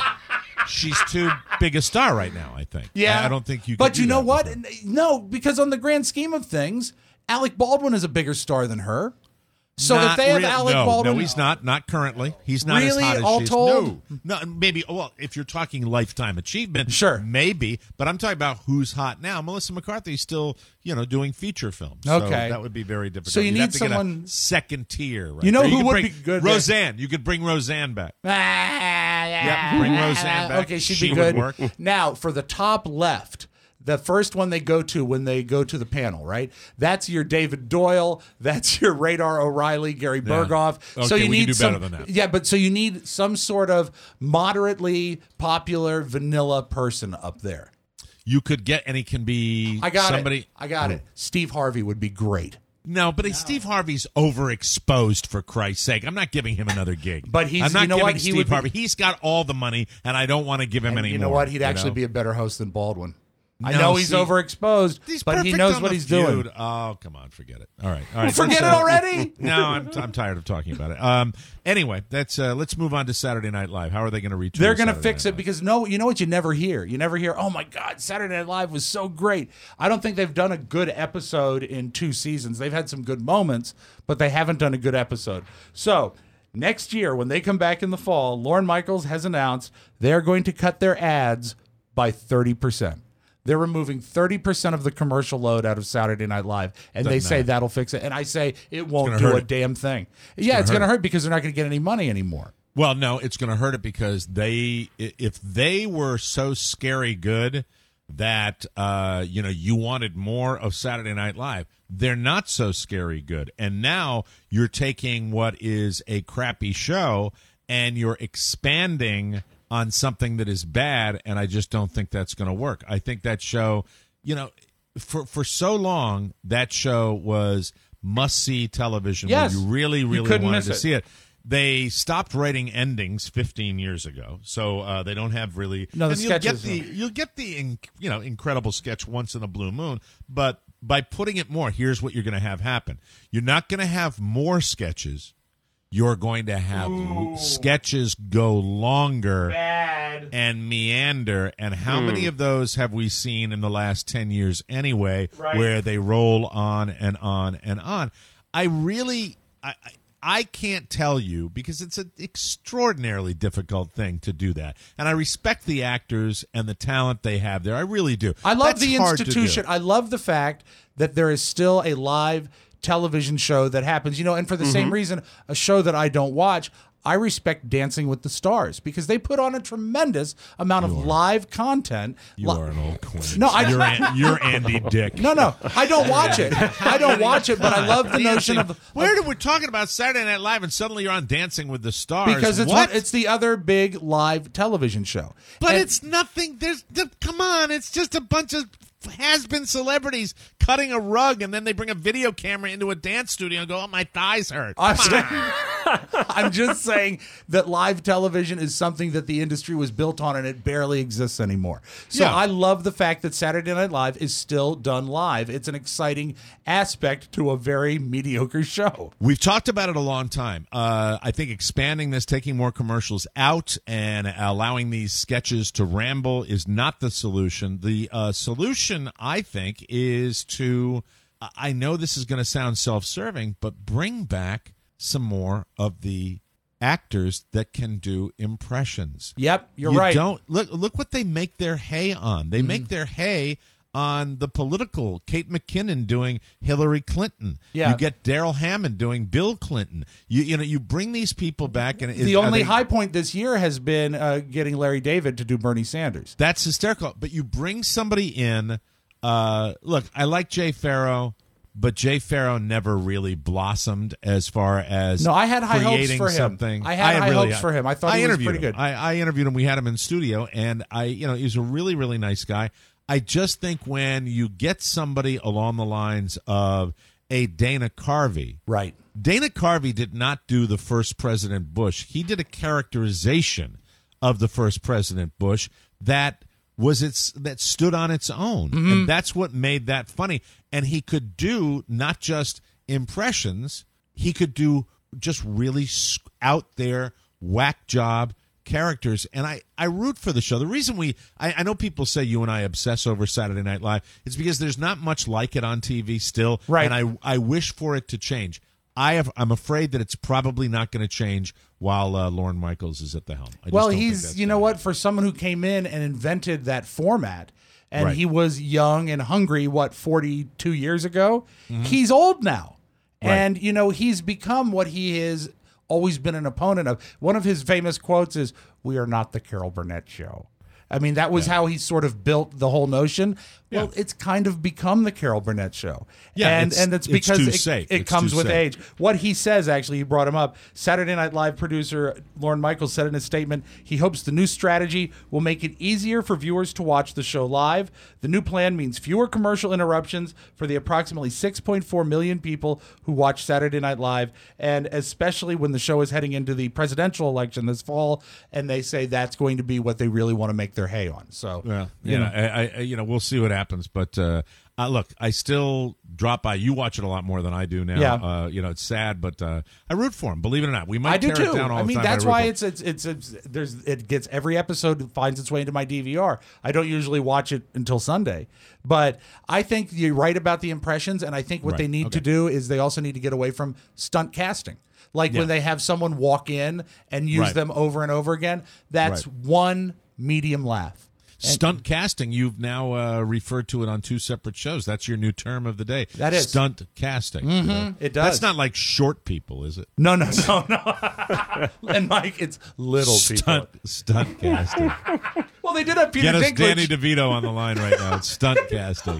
She's too big a star right now, I think. Yeah, I don't think you. But could you do know that what? with her. No, because on the grand scheme of things, Alec Baldwin is a bigger star than her. So if Not they have real- Alec no, Baldwin, no, he's not. Not currently. He's not Really? as hot as All she's. told? No, maybe. Well, if you're talking lifetime achievement, sure, maybe. But I'm talking about who's hot now. Melissa McCarthy's still, doing feature films. So Okay. that would be very difficult. So you You'd need have to get a someone- second tier. Right You know there. who could would bring be good there? Roseanne. You could bring Roseanne back. Yeah, bring Roseanne back. Okay, she'd She be would good. work. Now, for the top left, the first one they go to when they go to the panel, right? That's your David Doyle. That's your Radar O'Reilly, Gary Berghoff. Okay, so you we can need do some, better than that. Yeah, but so you need some sort of moderately popular vanilla person up there. You could get, and he can be I got somebody. it. I got it. Steve Harvey would be great. No, but Steve Harvey's overexposed, for Christ's sake. I'm not giving him another gig. But he's- I'm not you know giving what? He Steve would be- Harvey. He's got all the money, and I don't want to give him any You more. know what? He'd actually be a better host than Baldwin. I No, know he's see, overexposed, He's but he perfect knows on what The he's doing. Feud. Oh, come on, forget it. All right. Forget it already? No, I'm tired of talking about it. Anyway, that's let's move on to Saturday Night Live. How are they going to reach? They're going to fix it because you know what you never hear? You never hear, oh my God, Saturday Night Live was so great. I don't think they've done a good episode in 2 seasons. They've had some good moments, but they haven't done a good episode. So next year, when they come back in the fall, Lorne Michaels has announced they're going to cut their ads by 30%. They're removing 30% of the commercial load out of Saturday Night Live, and they Doesn't say matter. that'll fix it. And I say it won't gonna do hurt a it. damn thing. It's gonna going to hurt hurt because they're not going to get any money anymore. Well, no, it's going to hurt it because if they were so scary good that you wanted more of Saturday Night Live, they're not so scary good. And now you're taking what is a crappy show and you're expanding on something that is bad, and I just don't think that's going to work. I think that show, for so long, that show was must-see television Yes. where you really, You really couldn't wanted miss to it. see it. They stopped writing endings 15 years ago, so they don't have really. No, the and sketches. You'll get the incredible sketch once in a blue moon, but by putting it more, here's what you're going to have happen. You're not going to have more sketches. You're going to have sketches go longer and meander. And how many of those have we seen in the last 10 years anyway, Right. where they roll on and on and on? I can't tell you because it's an extraordinarily difficult thing to do that. And I respect the actors and the talent they have there. I really do. I love That's the hard to do. institution. I love the fact that there is still a live television show that happens, and for the same reason, a show that I don't watch, I respect Dancing with the Stars because they put on a tremendous amount of live content. You are an old queen. No, you're Andy Dick. No, I don't watch it. I don't watch it, but I love the notion of where did we're talking about Saturday Night Live and suddenly you're on Dancing with the Stars because it's the other big live television show. But it's nothing. Come on, it's just a bunch of has-been celebrities cutting a rug, and then they bring a video camera into a dance studio and go, "Oh, my thighs hurt." I'm just saying that live television is something that the industry was built on, and it barely exists anymore. So I love the fact that Saturday Night Live is still done live. It's an exciting aspect to a very mediocre show. We've talked about it a long time. I think expanding this, taking more commercials out, and allowing these sketches to ramble is not the solution. The solution, I think, is to, I know this is going to sound self-serving, but bring back some more of the actors that can do impressions. Yep, you're right. Look what they make their hay on. They make their hay on the political. Kate McKinnon doing Hillary Clinton. Yeah. You get Daryl Hammond doing Bill Clinton. You bring these people back, and the only high point this year has been getting Larry David to do Bernie Sanders. That's hysterical. But you bring somebody in. Look, I like Jay Farrow, but Jay Farrow never really blossomed as far as I had high hopes for him. Something. I had high hopes for him. I thought he was pretty good. I interviewed him. We had him in studio, and he's a really, really nice guy. I just think when you get somebody along the lines of a Dana Carvey, right? Dana Carvey did not do the first President Bush. He did a characterization of the first President Bush that stood on its own, and that's what made that funny. And he could do not just impressions; he could do just really out there whack job characters. And I root for the show. The reason I know people say you and I obsess over Saturday Night Live. It's because there's not much like it on TV still, right? And I wish for it to change. I'm afraid that it's probably not going to change while Lorne Michaels is at the helm. He's what, for someone who came in and invented that format, and he was young and hungry 42 years ago. He's old now, and he's become what he is always been an opponent of. One of his famous quotes is, "We are not the Carol Burnett show." I mean, that was how he sort of built the whole notion. Well, it's kind of become the Carol Burnett show. Yeah, and it's because it comes with age. What he says, actually, he brought him up. Saturday Night Live producer Lorne Michaels said in a statement, he hopes the new strategy will make it easier for viewers to watch the show live. The new plan means fewer commercial interruptions for the approximately 6.4 million people who watch Saturday Night Live, and especially when the show is heading into the presidential election this fall, and they say that's going to be what they really want to make their hay on. So, we'll see what happens. But look, I still drop by. You watch it a lot more than I do now. Yeah. It's sad, but I root for him. Believe it or not, we might tear it down all the time. That's why it gets every episode finds its way into my DVR. I don't usually watch it until Sunday, but I think you're right about the impressions, and I think what they need to do is they also need to get away from stunt casting. Like when they have someone walk in and use them over and over again, that's one medium laugh. Stunt casting, you've now referred to it on two separate shows. That's your new term of the day. That is. Stunt casting. It does. That's not like short people, is it? No. And Mike, it's little people. Stunt casting. Well, they did have Peter Dinklage. Get us Danny DeVito on the line right now. It's stunt casting.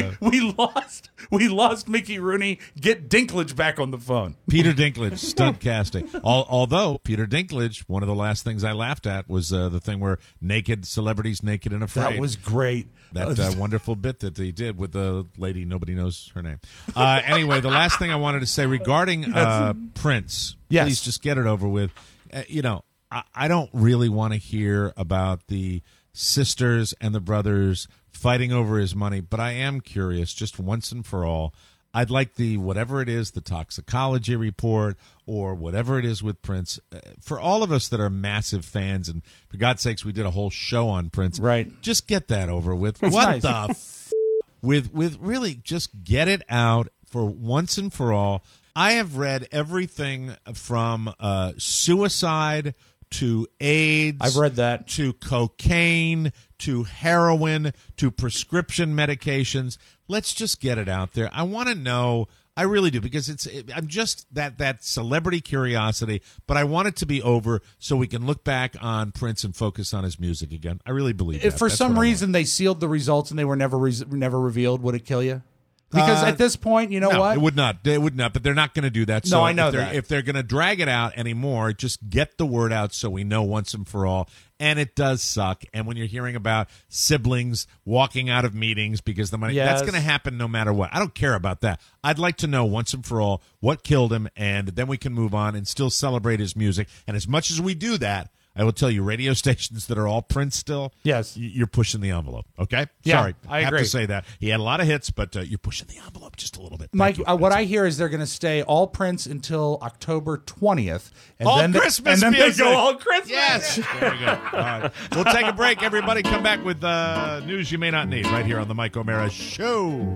We lost Mickey Rooney. Get Dinklage back on the phone. Peter Dinklage, stunt casting. Although Peter Dinklage, one of the last things I laughed at was the thing where celebrities naked and afraid. That was great. That wonderful bit that they did with the lady, nobody knows her name. Anyway, the last thing I wanted to say regarding Prince, please just get it over with. I don't really want to hear about the sisters and the brothers fighting over his money, but I am curious, just once and for all, I'd like whatever it is, the toxicology report or whatever it is with Prince, for all of us that are massive fans, and for God's sakes, we did a whole show on Prince. Right. Just get that over with. That's what nice. with really just get it out for once and for all. I have read everything from suicide to AIDS. I've read that. To cocaine, to heroin, to prescription medications. Let's just get it out there. I want to know. I really do, because I'm just that celebrity curiosity, but I want it to be over so we can look back on Prince and focus on his music again. I really believe that. If for some reason they sealed the results and they were never revealed, would it kill you? Because at this point, you know what? It would not. It would not. But they're not going to do that. So no, I know that. If they're going to drag it out anymore, just get the word out so we know once and for all. And it does suck. And when you're hearing about siblings walking out of meetings because the money, that's going to happen no matter what. I don't care about that. I'd like to know once and for all what killed him, and then we can move on and still celebrate his music. And as much as we do that, I will tell you, radio stations that are all Prince still, yes, you're pushing the envelope, okay? Yeah, Sorry, I have agree. to say that. He had a lot of hits, but you're pushing the envelope just a little bit. Mike, what I hear is they're going to stay all Prince until October 20th. And all then Christmas and then music. They go all Christmas. Yes. There we go. All right. We'll take a break, everybody. Come back with news you may not need right here on the Mike O'Mara Show.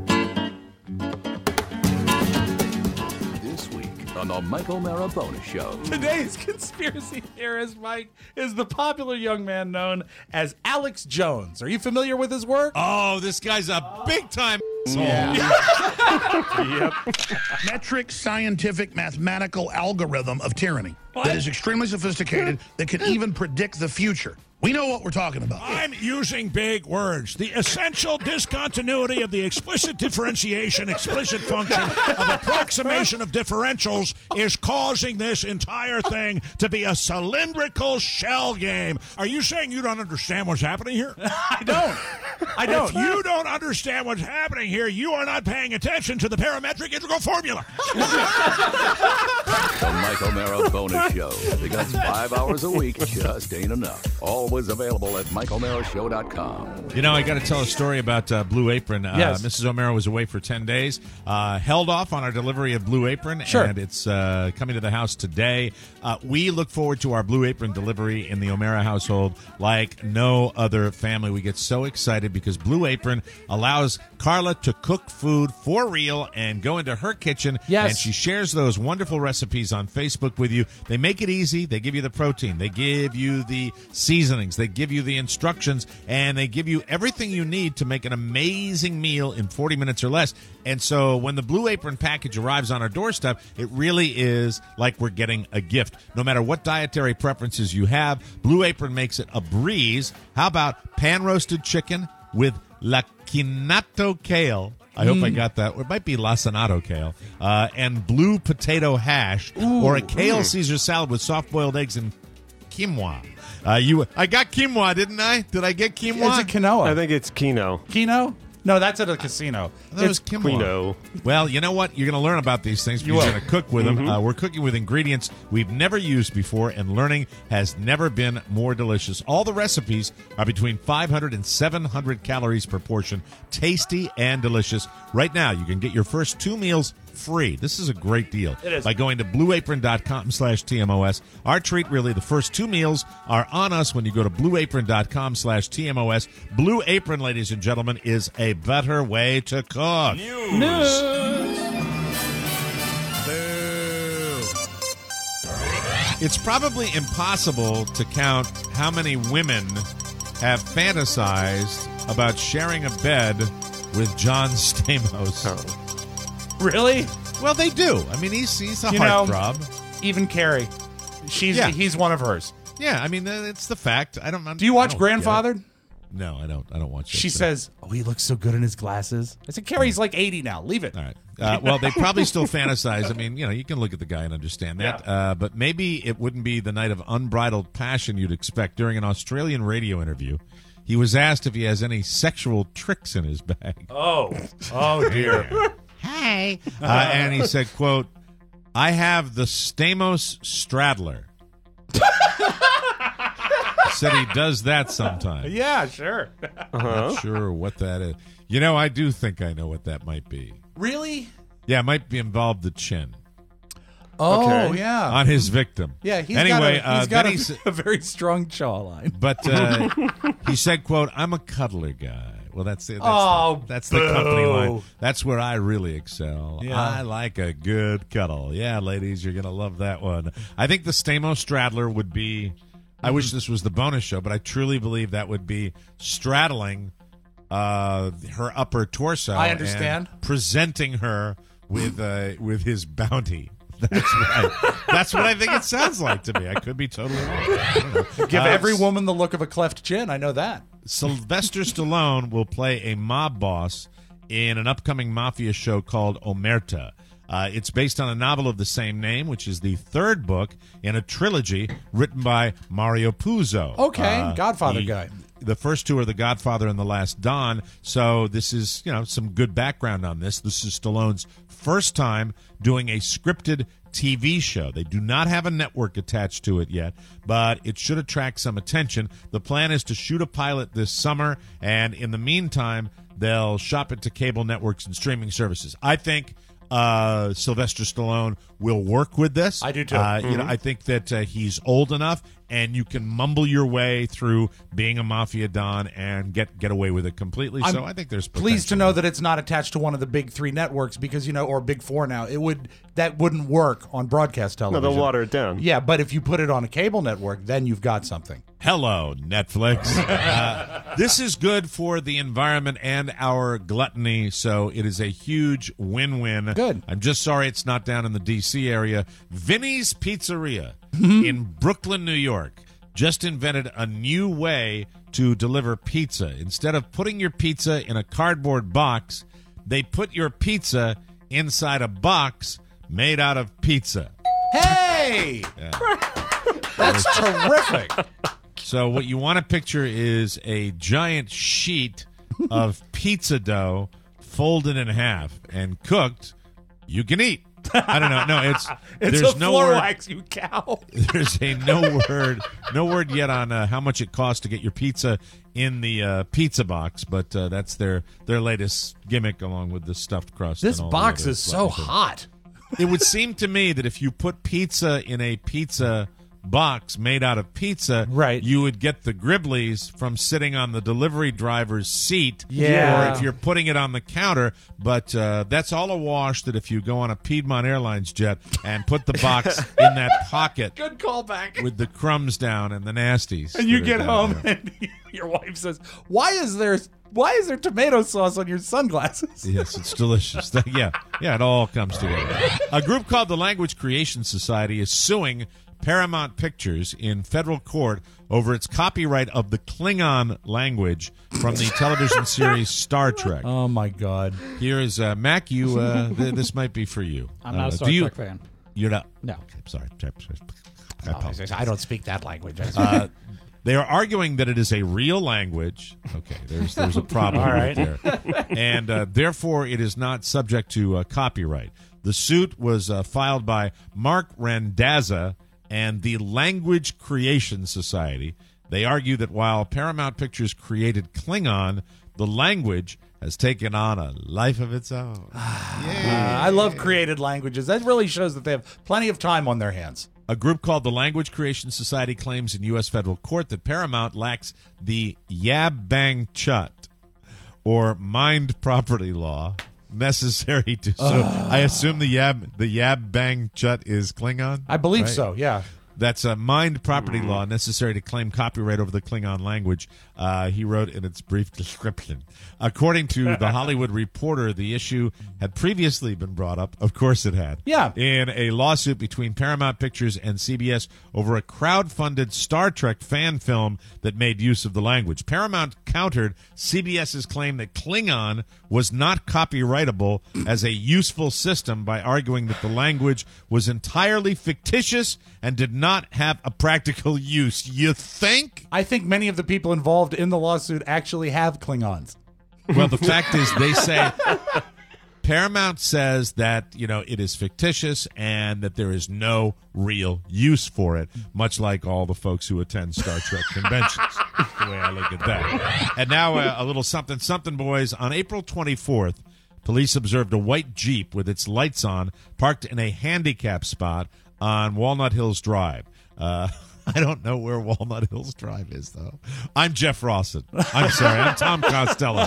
On the Mike O'Mara Bonus Show. Today's conspiracy theorist, Mike, is the popular young man known as Alex Jones. Are you familiar with his work? Oh, this guy's a big-time Yep. Metric, scientific, mathematical algorithm of tyranny that is extremely sophisticated, that can even predict the future. We know what we're talking about. I'm using big words. The essential discontinuity of the explicit differentiation, explicit function of approximation of differentials is causing this entire thing to be a cylindrical shell game. Are you saying you don't understand what's happening here? I don't. If you don't understand what's happening here, you are not paying attention to the parametric integral formula. The Mike O'Mara Bonus Show. Because 5 hours a week just ain't enough. Always available at MikeO'MaraShow.com. You know, I got to tell a story about Blue Apron. Yes. Mrs. O'Mara was away for 10 days. Held off on our delivery of Blue Apron, Sure. and it's coming to the house today. We look forward to our Blue Apron delivery in the O'Mara household like no other family. We get so excited because Blue Apron allows Carla to cook food for real and go into her kitchen. Yes. And she shares those wonderful recipes on Facebook with you. They make it easy. They give you the protein. They give you the seasonings. They give you the instructions, and they give you everything you need to make an amazing meal in 40 minutes or less. And so when the Blue Apron package arrives on our doorstep, it really is like we're getting a gift. No matter what dietary preferences you have, Blue Apron makes it a breeze. How about pan-roasted chicken with lacinato kale? I hope I got that. Or it might be lacinato kale. And blue potato hash. Or a kale Caesar salad with soft-boiled eggs and quinoa. I got quinoa, didn't I? Did I get quinoa? Is it quinoa? I think it's Kino. Kino? No, that's at a casino. It's quinoa. Well, you know what? You're going to learn about these things because you're going to cook with them. We're cooking with ingredients we've never used before, and learning has never been more delicious. All the recipes are between 500 and 700 calories per portion. Tasty and delicious. Right now, you can get your first 2 meals free. This is a great deal. It is. By going to blueapron.com/TMOS. Our treat, really, the first 2 meals are on us when you go to blueapron.com/TMOS. Blue Apron, ladies and gentlemen, is a better way to cook. News. It's probably impossible to count how many women have fantasized about sharing a bed with John Stamos. Really? Well, they do. I mean, he's a heartthrob. Even Carrie, he's one of hers. Yeah, I mean, it's the fact. Do you watch Grandfathered? No, I don't watch that. She says, "Oh, he looks so good in his glasses." I said, "Carrie's like 80 now. Leave it." All right. Well, they probably still fantasize. I mean, you can look at the guy and understand that. Yeah. But maybe it wouldn't be the night of unbridled passion you'd expect. During an Australian radio interview, he was asked if he has any sexual tricks in his bag. Oh dear. Hey. And he said, quote, "I have the Stamos Straddler." Said he does that sometimes. Yeah, sure. Not sure what that is. I do think I know what that might be. Really? Yeah, it might be involved the chin. Oh, okay. Yeah. On his victim. Yeah, he's got a very strong jawline. But he said, quote, "I'm a cuddler guy." Well, that's it. Oh, that's the company boo. line. That's where I really excel. Yeah. I like a good cuddle. Yeah, ladies, you're gonna love that one. I think the Stamos Straddler would be. I wish this was the bonus show, but I truly believe that would be straddling her upper torso. I understand. And presenting her with his bounty. That's what I think it sounds like to me. I could be totally wrong. I don't know. Give every woman the look of a cleft chin. I know that. Sylvester Stallone will play a mob boss in an upcoming mafia show called Omerta. It's based on a novel of the same name, which is the third book in a trilogy written by Mario Puzo. Okay, Godfather guy. The first two are The Godfather and The Last Don, so this is, some good background on this. This is Stallone's first time doing a scripted TV show. They do not have a network attached to it yet, but it should attract some attention. The plan is to shoot a pilot this summer, and in the meantime, they'll shop it to cable networks and streaming services. I think Sylvester Stallone will work with this. I do too. I think that he's old enough, and you can mumble your way through being a mafia don and get away with it completely. So I think there's potential. Pleased to know that it's not attached to one of the big three networks because or big four now. That wouldn't work on broadcast television. No, they'll water it down. Yeah, but if you put it on a cable network, then you've got something. Hello, Netflix. This is good for the environment and our gluttony, so it is a huge win-win. Good. I'm just sorry it's not down in the D.C. area. Vinny's Pizzeria in Brooklyn, New York, just invented a new way to deliver pizza. Instead of putting your pizza in a cardboard box, they put your pizza inside a box made out of pizza. Hey! That's terrific. So what you want to picture is a giant sheet of pizza dough folded in half and cooked. You can eat. I don't know. No, it's there's a no floor word. wax, you cow. There's no word yet on how much it costs to get your pizza in the pizza box, but that's their latest gimmick along with the stuffed crust. This and all box the is so hot. It would seem to me that if you put pizza in a pizza box made out of pizza, right, you would get the gribblies from sitting on the delivery driver's seat, yeah, or if you're putting it on the counter. But that's all a wash that if you go on a Piedmont Airlines jet and put the box in that pocket, good callback, with the crumbs down and the nasties, and you get home and your wife says, why is there tomato sauce on your sunglasses? Yes, it's delicious. Yeah, it all comes together. A group called the Language Creation Society is suing Paramount Pictures in federal court over its copyright of the Klingon language from the television series Star Trek. Oh, my God. Here is, Mac, this might be for you. I'm not a Star Trek fan. You're not? No. Okay, sorry. I don't speak that language. They are arguing that it is a real language. Okay, there's a problem right there. And therefore, it is not subject to copyright. The suit was filed by Mark Randazza and the Language Creation Society. They argue that while Paramount Pictures created Klingon, the language has taken on a life of its own. I love created languages. That really shows that they have plenty of time on their hands. A group called the Language Creation Society claims in U.S. federal court that Paramount lacks the Yab Bang Chut, or mind property law, necessary to. So I assume the Yab Bang Chut is Klingon? I believe right? so, yeah. That's a mind property law necessary to claim copyright over the Klingon language, he wrote in its brief description. According to The Hollywood Reporter, the issue had previously been brought up. Of course it had. Yeah. In a lawsuit between Paramount Pictures and CBS over a crowd-funded Star Trek fan film that made use of the language. Paramount countered CBS's claim that Klingon was not copyrightable as a useful system by arguing that the language was entirely fictitious and did not have a practical use. You think? I think many of the people involved in the lawsuit actually have Klingons. Well, the fact is, they say Paramount says that it is fictitious and that there is no real use for it, much like all the folks who attend Star Trek conventions. The way I look at that. And now a little something, boys. On April 24th, police observed a white Jeep with its lights on, parked in a handicap spot on Walnut Hills Drive. I don't know where Walnut Hills Drive is, though. I'm Jeff Rawson. I'm sorry. I'm Tom Costello.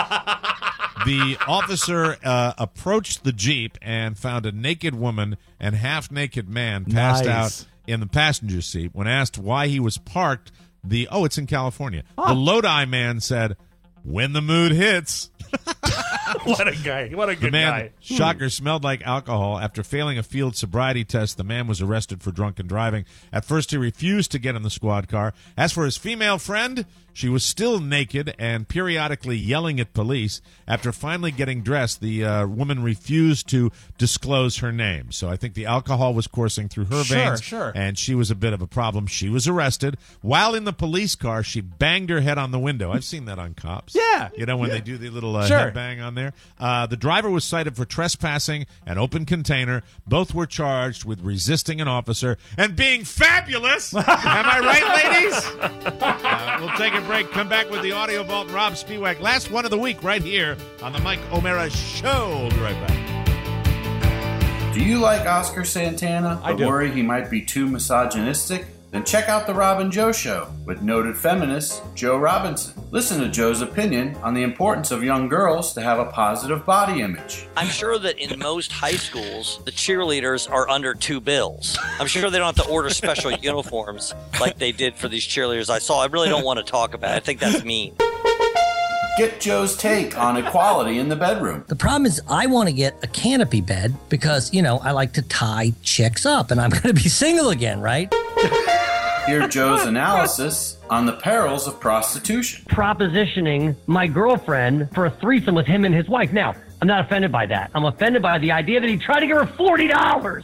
The officer approached the Jeep and found a naked woman and half-naked man passed out in the passenger seat. When asked why he was parked, it's in California. The Lodi man said, "When the mood hits." What a guy. What a good guy. Shocker, smelled like alcohol. After failing a field sobriety test, the man was arrested for drunken driving. At first, he refused to get in the squad car. As for his female friend, she was still naked and periodically yelling at police. After finally getting dressed, the woman refused to disclose her name. So I think the alcohol was coursing through her veins, and she was a bit of a problem. She was arrested. While in the police car, she banged her head on the window. I've seen that on Cops. Yeah. You know, when they do the little head bang on there. The driver was cited for trespassing an open container. Both were charged with resisting an officer and being fabulous. Am I right, ladies? We'll take a break. Come back with the Audio Vault and Rob Spiewak. Last one of the week right here on the Mike O'Mara Show. We'll be right back. Do you like Oscar Santana, I do. Worry he might be too misogynistic? Then check out The Rob and Joe Show with noted feminist Joe Robinson. Listen to Joe's opinion on the importance of young girls to have a positive body image. I'm sure that in most high schools, the cheerleaders are under $2. I'm sure they don't have to order special uniforms like they did for these cheerleaders I saw. I really don't want to talk about it. I think that's mean. Get Joe's take on equality in the bedroom. The problem is I want to get a canopy bed because, I like to tie chicks up and I'm going to be single again, right? Hear Joe's analysis on the perils of prostitution. Propositioning my girlfriend for a threesome with him and his wife. Now, I'm not offended by that. I'm offended by the idea that he tried to give her $40.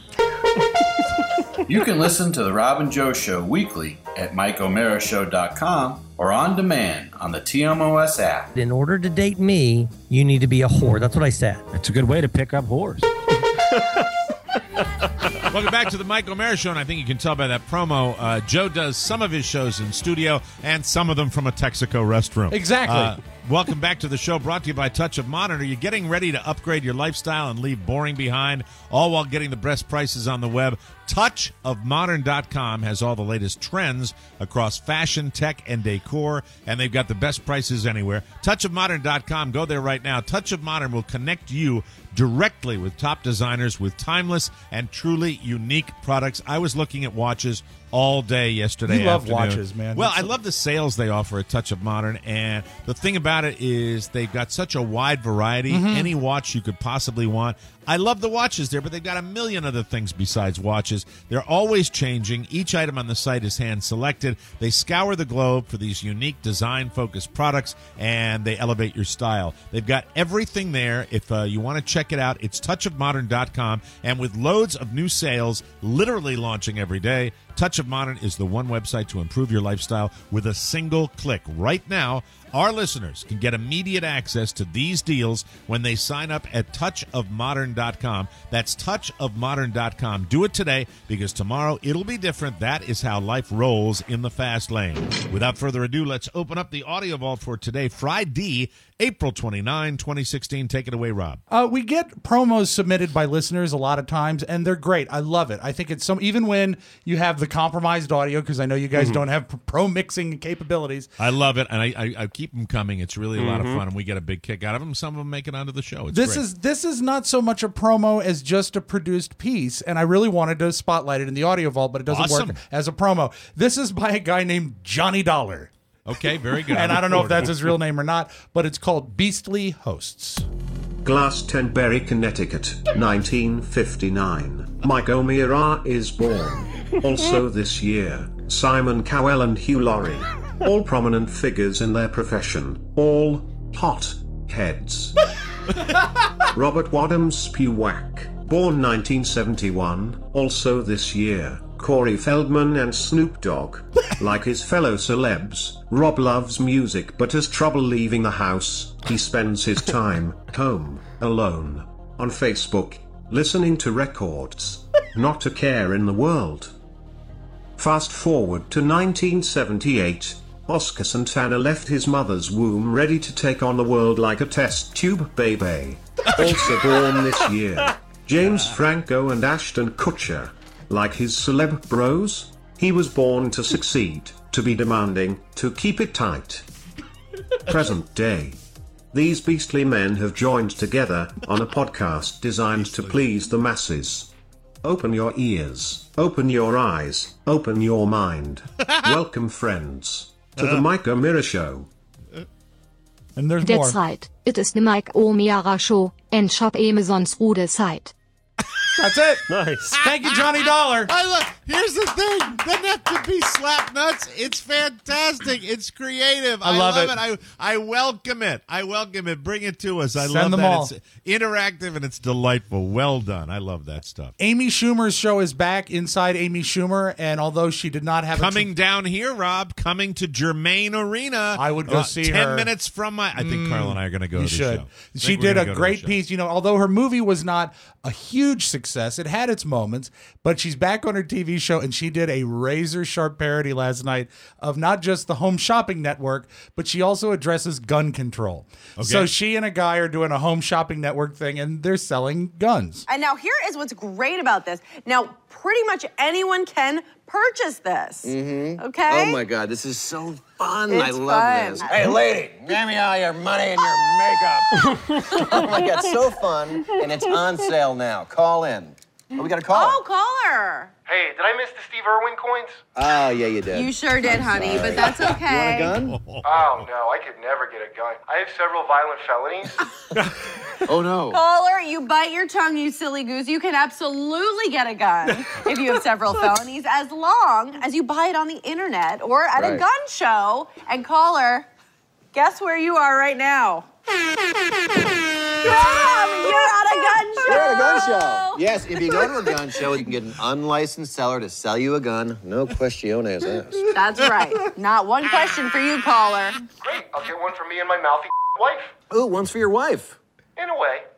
You can listen to The Rob and Joe Show weekly at MikeO'MaraShow.com or on demand on the TMOS app. In order to date me, you need to be a whore. That's what I said. That's a good way to pick up whores. Welcome back to the Mike O'Mara Show, and I think you can tell by that promo, Joe does some of his shows in studio and some of them from a Texaco restroom. Exactly. Welcome back to the show, brought to you by Touch of Modern. Are you getting ready to upgrade your lifestyle and leave boring behind, all while getting the best prices on the web? TouchofModern.com has all the latest trends across fashion, tech, and decor, and they've got the best prices anywhere. TouchofModern.com. Go there right now. Touch of Modern will connect you directly with top designers with timeless and truly unique products. I was looking at watches all day yesterday. You love afternoon. watches, man. Well, I love the sales they offer at Touch of Modern, and the thing about it is they've got such a wide variety. Any watch you could possibly want. I love the watches there, but they've got a million other things besides watches. They're always changing. Each item on the site is hand-selected. They scour the globe for these unique design-focused products, and they elevate your style. They've got everything there. If you want to check it out, it's touchofmodern.com, and with loads of new sales literally launching every day, Touch of Modern is the one website to improve your lifestyle with a single click. Right now, our listeners can get immediate access to these deals when they sign up at touchofmodern.com. That's touchofmodern.com. Do it today, because tomorrow it'll be different. That is how life rolls in the fast lane. Without further ado, let's open up the Audio Vault for today, Friday, April 29, 2016. Take it away, Rob. We get promos submitted by listeners a lot of times, and they're great. I love it. I think it's even when you have the compromised audio, because I know you guys don't have pro mixing capabilities. I love it, and I keep them coming. It's really a lot of fun, and we get a big kick out of them. Some of them make it onto the show. It's great. This is not so much a promo as just a produced piece, and I really wanted to spotlight it in the Audio Vault, but it doesn't work as a promo. This is by a guy named Johnny Dollar. Okay, very good. And I don't know if that's his real name or not, but it's called Beastly Hosts. Glastonbury, Connecticut, 1959. Mike O'Mara is born. Also this year, Simon Cowell and Hugh Laurie. All prominent figures in their profession. All hot heads. Robert Wadham Spiewak, born 1971. Also this year, Corey Feldman and Snoop Dogg. Like his fellow celebs, Rob loves music but has trouble leaving the house. He spends his time home, alone, on Facebook, listening to records. Not a care in the world. Fast forward to 1978. Oscar Santana left his mother's womb ready to take on the world like a test tube baby. Also born this year, James Franco and Ashton Kutcher. Like his celeb bros, He was born to succeed, to be demanding, to keep it tight. Present day. These beastly men have joined together on a podcast designed to please the masses. Open your ears, open your eyes, open your mind. Welcome, friends, to the Mike O'Meara Show. And there's more. Derzeit, it is the Mike O'Meara Show, and Shop Amazon's Rude Site. That's it. Nice. Thank you, Johnny Dollar. Here's the thing. Doesn't have to be slap nuts. It's fantastic. It's creative. I love it. I welcome it. I welcome it. Bring it to us. I Send love them that. all. It's interactive and it's delightful. Well done. I love that stuff. Amy Schumer's show is back inside Amy Schumer, and although she did not have Coming down here, Rob, coming to Germain Arena. I would go see 10 her. 10 minutes from my... I think Carl and I are going to go to the show. She did a great piece. Although her movie was not a huge success, it had its moments, but she's back on her TV show, and she did a razor-sharp parody last night of not just the Home Shopping Network, but she also addresses gun control. Okay. So she and a guy are doing a Home Shopping Network thing, and they're selling guns. And now here is what's great about this. Now, pretty much anyone can purchase this. Mm-hmm. Okay? Oh my God, this is so fun. It's I love fun. this. Hey, lady, give me all your money and your makeup. Oh my God, so fun. And it's on sale now. Call in. Oh, we got a call. Oh, caller. Hey, did I miss the Steve Irwin coins? Oh, yeah, you did. You sure did, honey, sorry. but that's okay. You want a gun? Oh, no, I could never get a gun. I have several violent felonies. Oh, no. Caller, you bite your tongue, you silly goose. You can absolutely get a gun if you have several felonies, as long as you buy it on the internet or at a gun show. And caller, guess where you are right now? You're at a gun show. You're at a gun show. Yes, if you go to a gun show, you can get an unlicensed seller to sell you a gun. No questiones asked. That's right. Not one question for you, caller. Great, I'll get one for me and my mouthy wife. Ooh, one's for your wife. In a way.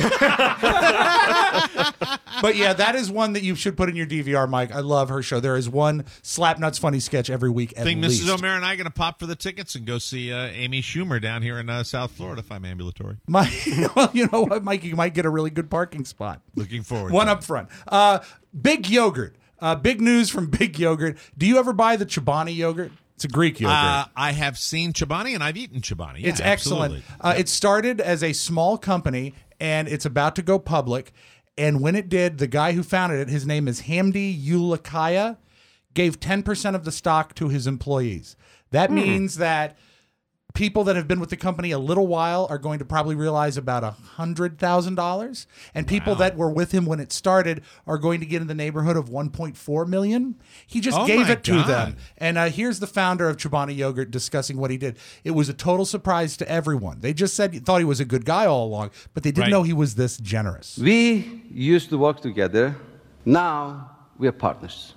But yeah, that is one that you should put in your DVR, Mike. I love her show. There is one Slapnuts funny sketch every week at I think least. Mrs. O'Meara and I are going to pop for the tickets and go see Amy Schumer down here in South Florida if I'm ambulatory. Well, you know what, Mike? You might get a really good parking spot. Looking forward One to up front. Big Yogurt. Big news from Big Yogurt. Do you ever buy the Chobani yogurt? It's a Greek yogurt. I have seen Chobani and I've eaten Chobani. Yeah, It's excellent. absolutely. It started as a small company, and it's about to go public. And when it did, the guy who founded it, his name is Hamdi Ulukaya, gave 10% of the stock to his employees. That means that people that have been with the company a little while are going to probably realize about $100,000, and people that were with him when it started are going to get in the neighborhood of $1.4 million. He just gave it to them. And here's the founder of Chobani Yogurt discussing what he did. It was a total surprise to everyone. They just thought he was a good guy all along, but they didn't know he was this generous. We used to work together. Now we are partners.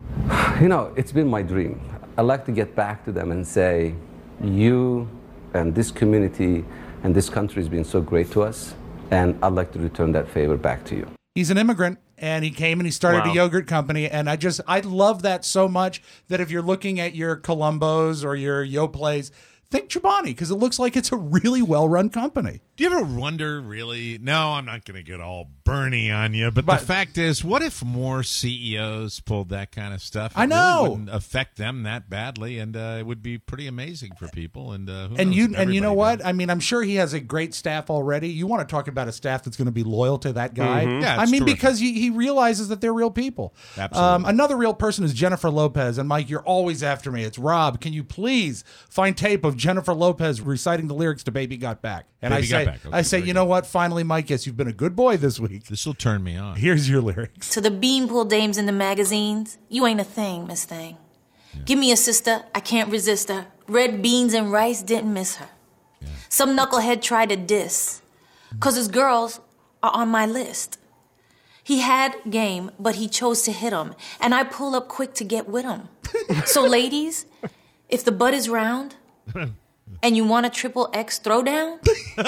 It's been my dream. I'd like to get back to them and say, you and this community and this country has been so great to us, and I'd like to return that favor back to you. He's an immigrant, and he came and he started a yogurt company, and I love that so much that if you're looking at your Columbos or your Yoplait, think Chobani, because it looks like it's a really well-run company. Do you ever wonder, really? No, I'm not going to get all Bernie on you, but the fact is, what if more CEOs pulled that kind of stuff? It I know. really wouldn't affect them that badly, and it would be pretty amazing for people. And you know what? I mean, I'm sure he has a great staff already. You want to talk about a staff that's going to be loyal to that guy? Mm-hmm. Yeah, I mean, terrific. because he realizes that they're real people. Absolutely. Another real person is Jennifer Lopez. And Mike, you're always after me. It's Rob. Can you please find tape of Jennifer Lopez reciting the lyrics to "Baby Got Back"? And Baby Got Back. Okay, I say, you know what? Finally, Mike, yes, you've been a good boy this week. This will turn me on. Here's your lyrics. To the beanpool dames in the magazines, you ain't a thing, Miss Thing. Yeah. Give me a sister, I can't resist her. Red beans and rice didn't miss her. Yeah. Some knucklehead tried to diss, 'cause his girls are on my list. He had game, but he chose to hit 'em, and I pull up quick to get with 'em. So ladies, if the butt is round and you want a XXX throwdown,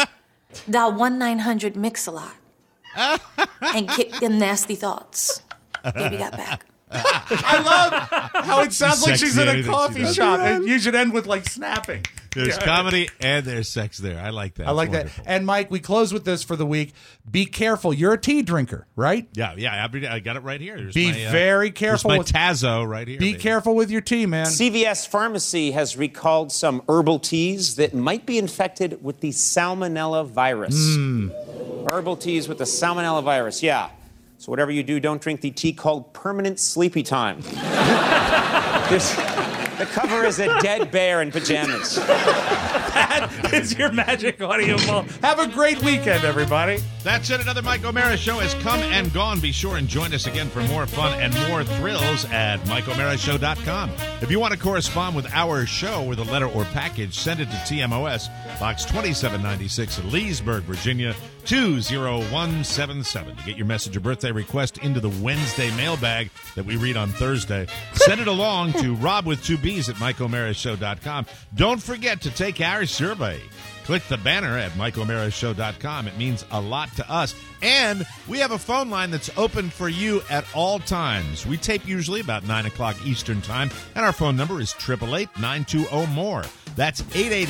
dial 1-900-MIX-A-LOT and kick them nasty thoughts. Baby Got Back. I love how it sounds like she's in a coffee shop. And you should end with like snapping. There's comedy and there's sex there. I like that. I like that. And Mike, we close with this for the week. Be careful. You're a tea drinker, right? Yeah. I got it right here. There's Be very careful. There's my Tazo right here. Be careful with your tea, man. CVS Pharmacy has recalled some herbal teas that might be infected with the Salmonella virus. Herbal teas with the Salmonella virus, yeah. So whatever you do, don't drink the tea called Permanent Sleepy Time. The cover is a dead bear in pajamas. That is your magic audio ball. Have a great weekend, everybody. That's it. Another Mike O'Mara show has come and gone. Be sure and join us again for more fun and more thrills at MikeO'MaraShow.com. If you want to correspond with our show with a letter or package, send it to TMOS, Box 2796, Leesburg, Virginia, 20177. To get your message or birthday request into the Wednesday mailbag that we read on Thursday, send it along to Rob with 2 B's at MikeO'MaraShow.com. Don't forget to take our survey. Click the banner at MikeO'MaraShow.com. It means a lot to us. And we have a phone line that's open for you at all times. We tape usually about 9 o'clock Eastern Time, and our phone number is 888-920-MORE. That's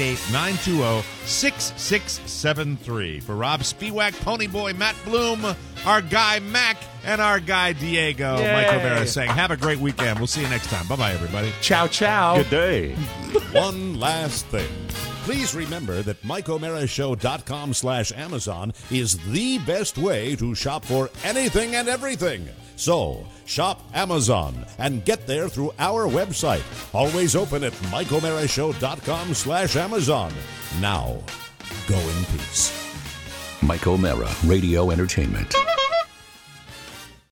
888-920-6673. For Rob Spiewak, Ponyboy, Matt Bloom, our guy Mac, and our guy Diego, Yay. Mike O'Mara saying, have a great weekend. We'll see you next time. Bye-bye, everybody. Ciao, ciao. Good day. One last thing. Please remember that MikeO'MaraShow.com/Amazon is the best way to shop for anything and everything. So, shop Amazon and get there through our website. Always open at MikeO'MaraShow.com/Amazon. Now, go in peace. Mike O'Mara, Radio Entertainment.